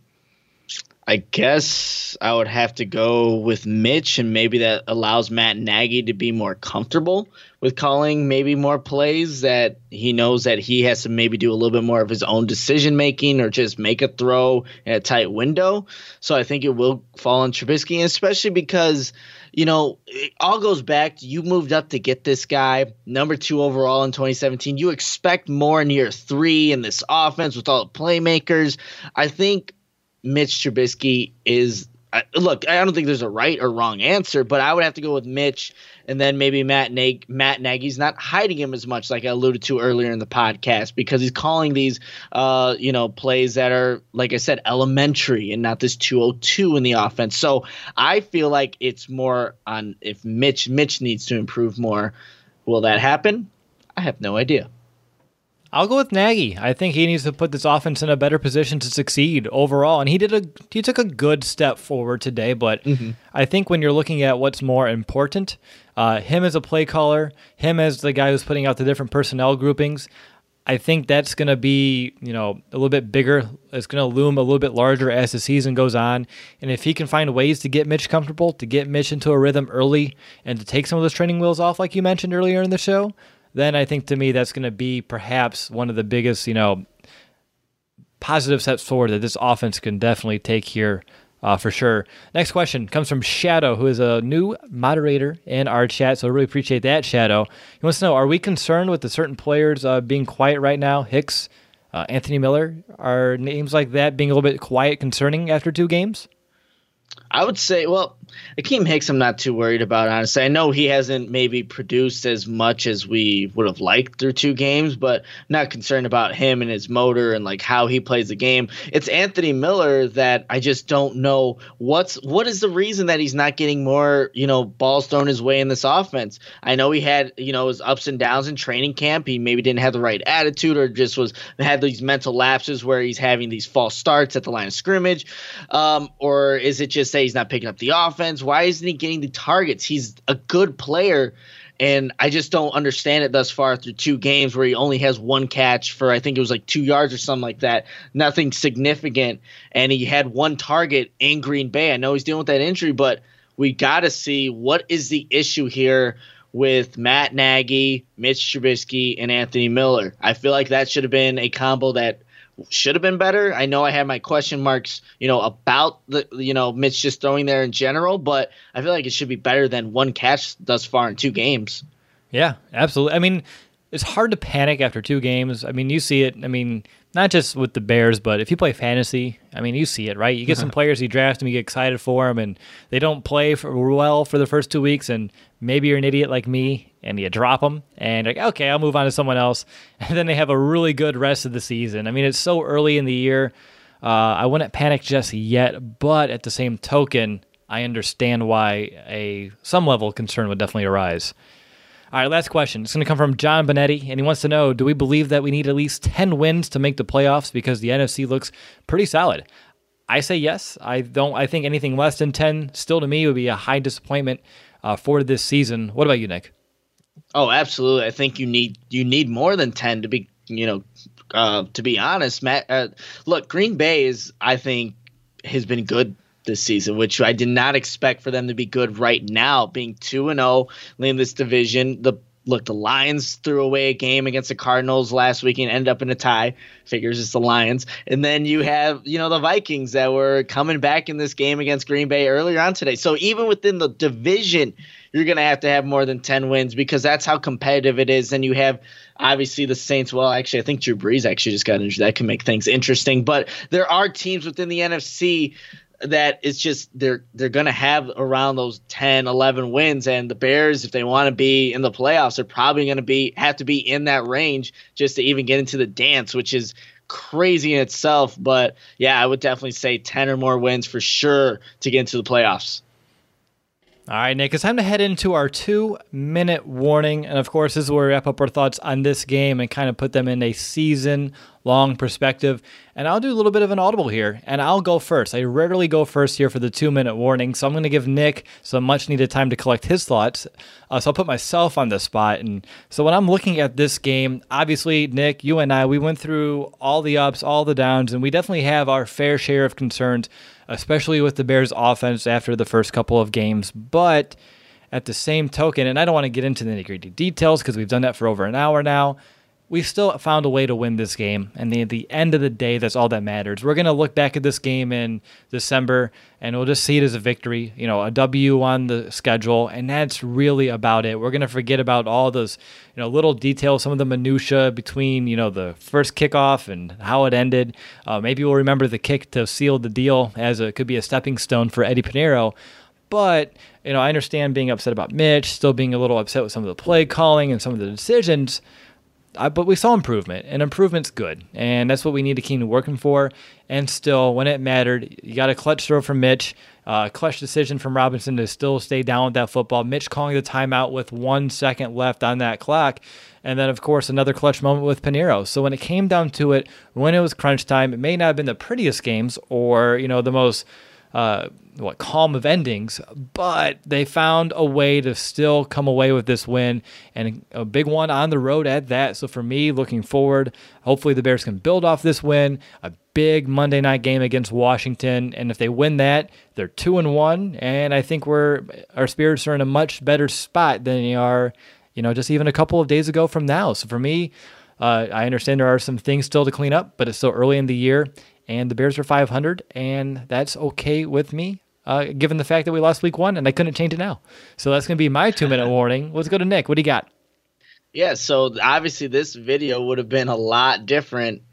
I guess I would have to go with Mitch, and maybe that allows Matt Nagy to be more comfortable with calling maybe more plays that he knows that he has to maybe do a little bit more of his own decision making or just make a throw in a tight window. So I think it will fall on Trubisky, especially because, you know, it all goes back to you moved up to get this guy, number two overall in twenty seventeen. You expect more in year three in this offense with all the playmakers. I think Mitch Trubisky is I, look, I don't think there's a right or wrong answer, but I would have to go with Mitch, and then maybe Matt Nag- Matt Nagy's not hiding him as much, like I alluded to earlier in the podcast, because he's calling these, uh, you know, plays that are, like I said, elementary and not this two oh two in the offense. So I feel like it's more on if Mitch Mitch needs to improve more. Will that happen? I have no idea. I'll go with Nagy. I think he needs to put this offense in a better position to succeed overall, and he did a he took a good step forward today. But mm-hmm. I think when you're looking at what's more important, uh, him as a play caller, him as the guy who's putting out the different personnel groupings, I think that's going to be, you know, a little bit bigger. It's going to loom a little bit larger as the season goes on. And if he can find ways to get Mitch comfortable, to get Mitch into a rhythm early, and to take some of those training wheels off, like you mentioned earlier in the show, then I think to me that's going to be perhaps one of the biggest, you know, positive steps forward that this offense can definitely take here uh, for sure. Next question comes from Shadow, who is a new moderator in our chat, so I really appreciate that, Shadow. He wants to know, are we concerned with the certain players uh, being quiet right now? Hicks, uh, Anthony Miller, are names like that being a little bit quiet concerning after two games? I would say, well, Akeem Hicks I'm not too worried about, honestly. I know he hasn't maybe produced as much as we would have liked through two games, but I'm not concerned about him and his motor and like how he plays the game. It's Anthony Miller that I just don't know what's what is the reason that he's not getting more, you know, balls thrown his way in this offense. I know he had, you know, his ups and downs in training camp. He maybe didn't have the right attitude or just was had these mental lapses where he's having these false starts at the line of scrimmage. Um, or is it just that he's not picking up the offense? Why isn't he getting the targets? He's a good player, and I just don't understand it thus far through two games where he only has one catch for, I think it was like two yards or something like that. Nothing significant, and he had one target in Green Bay. I know he's dealing with that injury, but we got to see what is the issue here with Matt Nagy, Mitch Trubisky, and Anthony Miller. I feel like that should have been a combo that should have been better. I know I had my question marks, you know, about the, you know, Mitch just throwing there in general, but I feel like it should be better than one catch thus far in two games. Yeah, absolutely. I mean, it's hard to panic after two games. I mean, you see it. I mean, not just with the Bears, but if you play fantasy, I mean, you see it, right? You get some players, you draft them, you get excited for them, and they don't play for, well for the first two weeks, and maybe you're an idiot like me, and you drop them, and you're like, okay, I'll move on to someone else, and then they have a really good rest of the season. I mean, it's so early in the year. Uh, I wouldn't panic just yet, but at the same token, I understand why a some level of concern would definitely arise. All right, last question. It's going to come from John Benetti, and he wants to know, do we believe that we need at least ten wins to make the playoffs because the N F C looks pretty solid? I say yes. I don't. I think anything less than ten still to me would be a high disappointment uh, for this season. What about you, Nick? Oh, absolutely. I think you need you need more than ten to be, you know, uh, to be honest, Matt. Uh, look, Green Bay is, I think, has been good this season, which I did not expect for them to be good right now, being two and oh in this division. The look, the Lions threw away a game against the Cardinals last week and ended up in a tie. Figures it's the Lions. And then you have, you know, the Vikings that were coming back in this game against Green Bay earlier on today. So even within the division, you're going to have to have more than ten wins because that's how competitive it is. And you have obviously the Saints. Well, actually, I think Drew Brees actually just got injured. That can make things interesting. But there are teams within the N F C that it's just they're they're going to have around those ten, eleven wins. And the Bears, if they want to be in the playoffs, are probably going to be have to be in that range just to even get into the dance, which is crazy in itself. But, yeah, I would definitely say ten or more wins for sure to get into the playoffs. All right, Nick, it's time to head into our two-minute warning. And, of course, this is where we wrap up our thoughts on this game and kind of put them in a season-long perspective. And I'll do a little bit of an audible here, and I'll go first. I rarely go first here for the two-minute warning, so I'm going to give Nick some much-needed time to collect his thoughts. Uh, so I'll put myself on the spot. And so when I'm looking at this game, obviously, Nick, you and I, we went through all the ups, all the downs, and we definitely have our fair share of concerns, especially with the Bears' offense after the first couple of games. But at the same token, and I don't want to get into the nitty-gritty details because we've done that for over an hour now, we still found a way to win this game. And at the end of the day, that's all that matters. We're going to look back at this game in December, and we'll just see it as a victory, you know, a W on the schedule, and that's really about it. We're going to forget about all those, you know, little details, some of the minutia between, you know, the first kickoff and how it ended. Uh, maybe we'll remember the kick to seal the deal as it could be a stepping stone for Eddie Pinheiro. But, you know, I understand being upset about Mitch, still being a little upset with some of the play calling and some of the decisions. I, but we saw improvement, and improvement's good, and that's what we need to keep working for. And still, when it mattered, you got a clutch throw from Mitch, a uh, clutch decision from Robinson to still stay down with that football. Mitch calling the timeout with one second left on that clock, and then, of course, another clutch moment with Pinheiro. So when it came down to it, when it was crunch time, it may not have been the prettiest games or, you know, the most uh, what calm of endings, but they found a way to still come away with this win, and a big one on the road at that. So for me, looking forward, hopefully the Bears can build off this win, a big Monday night game against Washington, and if they win that, they're two and one, and I think we're our spirits are in a much better spot than they are, you know, just even a couple of days ago from now. So for me, uh, I understand there are some things still to clean up, but it's still early in the year, and the Bears are five hundred, and that's okay with me. Uh, given the fact that we lost week one and I couldn't change it now. So that's going to be my two-minute warning. Let's go to Nick. What do you got? Yeah, so obviously this video would have been a lot different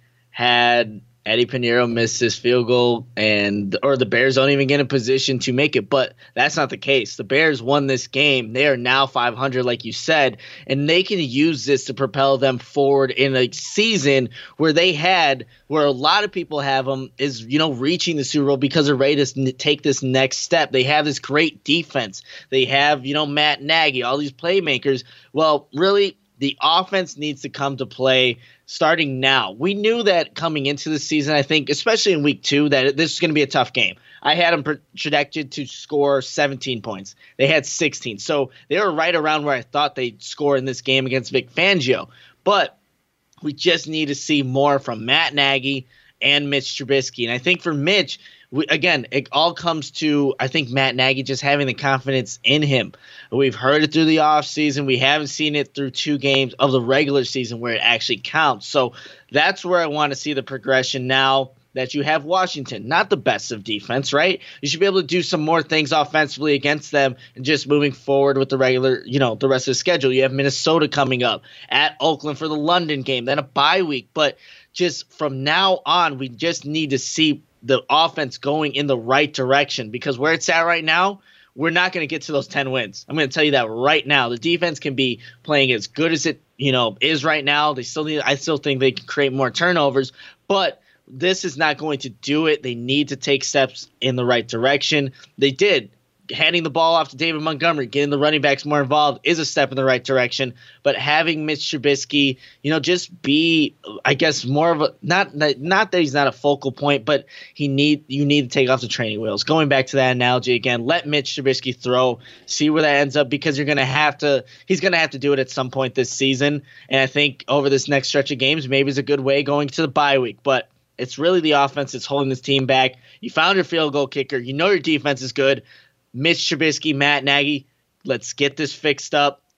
had Eddie Pinheiro missed his field goal and or the Bears don't even get in position to make it. But that's not the case. The Bears won this game. They are now five hundred, like you said, and they can use this to propel them forward in a season where they had – where a lot of people have them is, you know, reaching the Super Bowl because they're ready to take this next step. They have this great defense. They have, you know, Matt Nagy, all these playmakers. Well, really, the offense needs to come to play starting now. We knew that coming into the season, I think, especially in week two, that this is going to be a tough game. I had them projected to score seventeen points. They had sixteen. So they were right around where I thought they'd score in this game against Vic Fangio. But we just need to see more from Matt Nagy and Mitch Trubisky. And I think for Mitch, we, again, it all comes to, I think, Matt Nagy just having the confidence in him. We've heard it through the offseason. We haven't seen it through two games of the regular season where it actually counts. So that's where I want to see the progression now that you have Washington. Not the best of defense, right? You should be able to do some more things offensively against them and just moving forward with the regular, you know, the rest of the schedule. You have Minnesota coming up, at Oakland for the London game, then a bye week. But just from now on, we just need to see the offense going in the right direction, because where it's at right now, we're not going to get to those ten wins. I'm going to tell you that right now. The defense can be playing as good as it, you know, is right now. They still need, I still think they can create more turnovers, but this is not going to do it. They need to take steps in the right direction. They did. Handing the ball off to David Montgomery, getting the running backs more involved is a step in the right direction. But having Mitch Trubisky, you know, just be, I guess, more of a not not that he's not a focal point, but he need you need to take off the training wheels. Going back to that analogy again, let Mitch Trubisky throw, see where that ends up, because you're gonna have to. He's gonna have to do it at some point this season. And I think over this next stretch of games, maybe it's a good way going to the bye week, but. It's really the offense that's holding this team back. You found your field goal kicker. You know your defense is good. Mitch Trubisky, Matt Nagy, let's get this fixed up.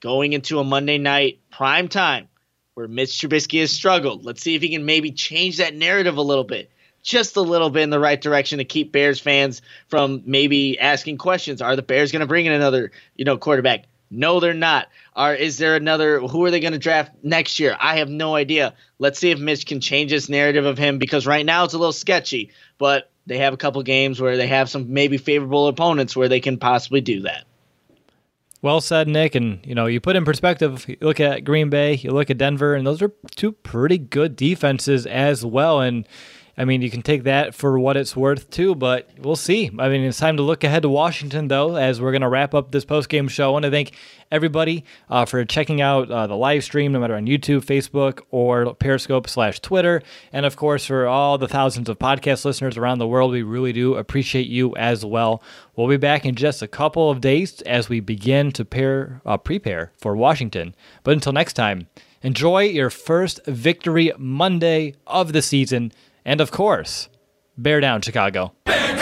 going into a Monday night prime time where Mitch Trubisky has struggled. Let's see if he can maybe change that narrative a little bit, just a little bit in the right direction to keep Bears fans from maybe asking questions. Are the Bears going to bring in another, you know, quarterback? No, they're not. Or is there another? Who are they going to draft next year? I have no idea. Let's see if Mitch can change this narrative of him, because right now it's a little sketchy, but they have a couple games where they have some maybe favorable opponents where they can possibly do that. Well said, Nick. And, you know, you put in perspective, you look at Green Bay, you look at Denver, and those are two pretty good defenses as well. And, I mean, you can take that for what it's worth, too, but we'll see. I mean, it's time to look ahead to Washington, though, as we're going to wrap up this post-game show. I want to thank everybody uh, for checking out uh, the live stream, no matter on YouTube, Facebook, or Periscope slash Twitter. And, of course, for all the thousands of podcast listeners around the world, we really do appreciate you as well. We'll be back in just a couple of days as we begin to pair, uh, prepare for Washington. But until next time, enjoy your first Victory Monday of the season. And, of course, bear down, Chicago. Bear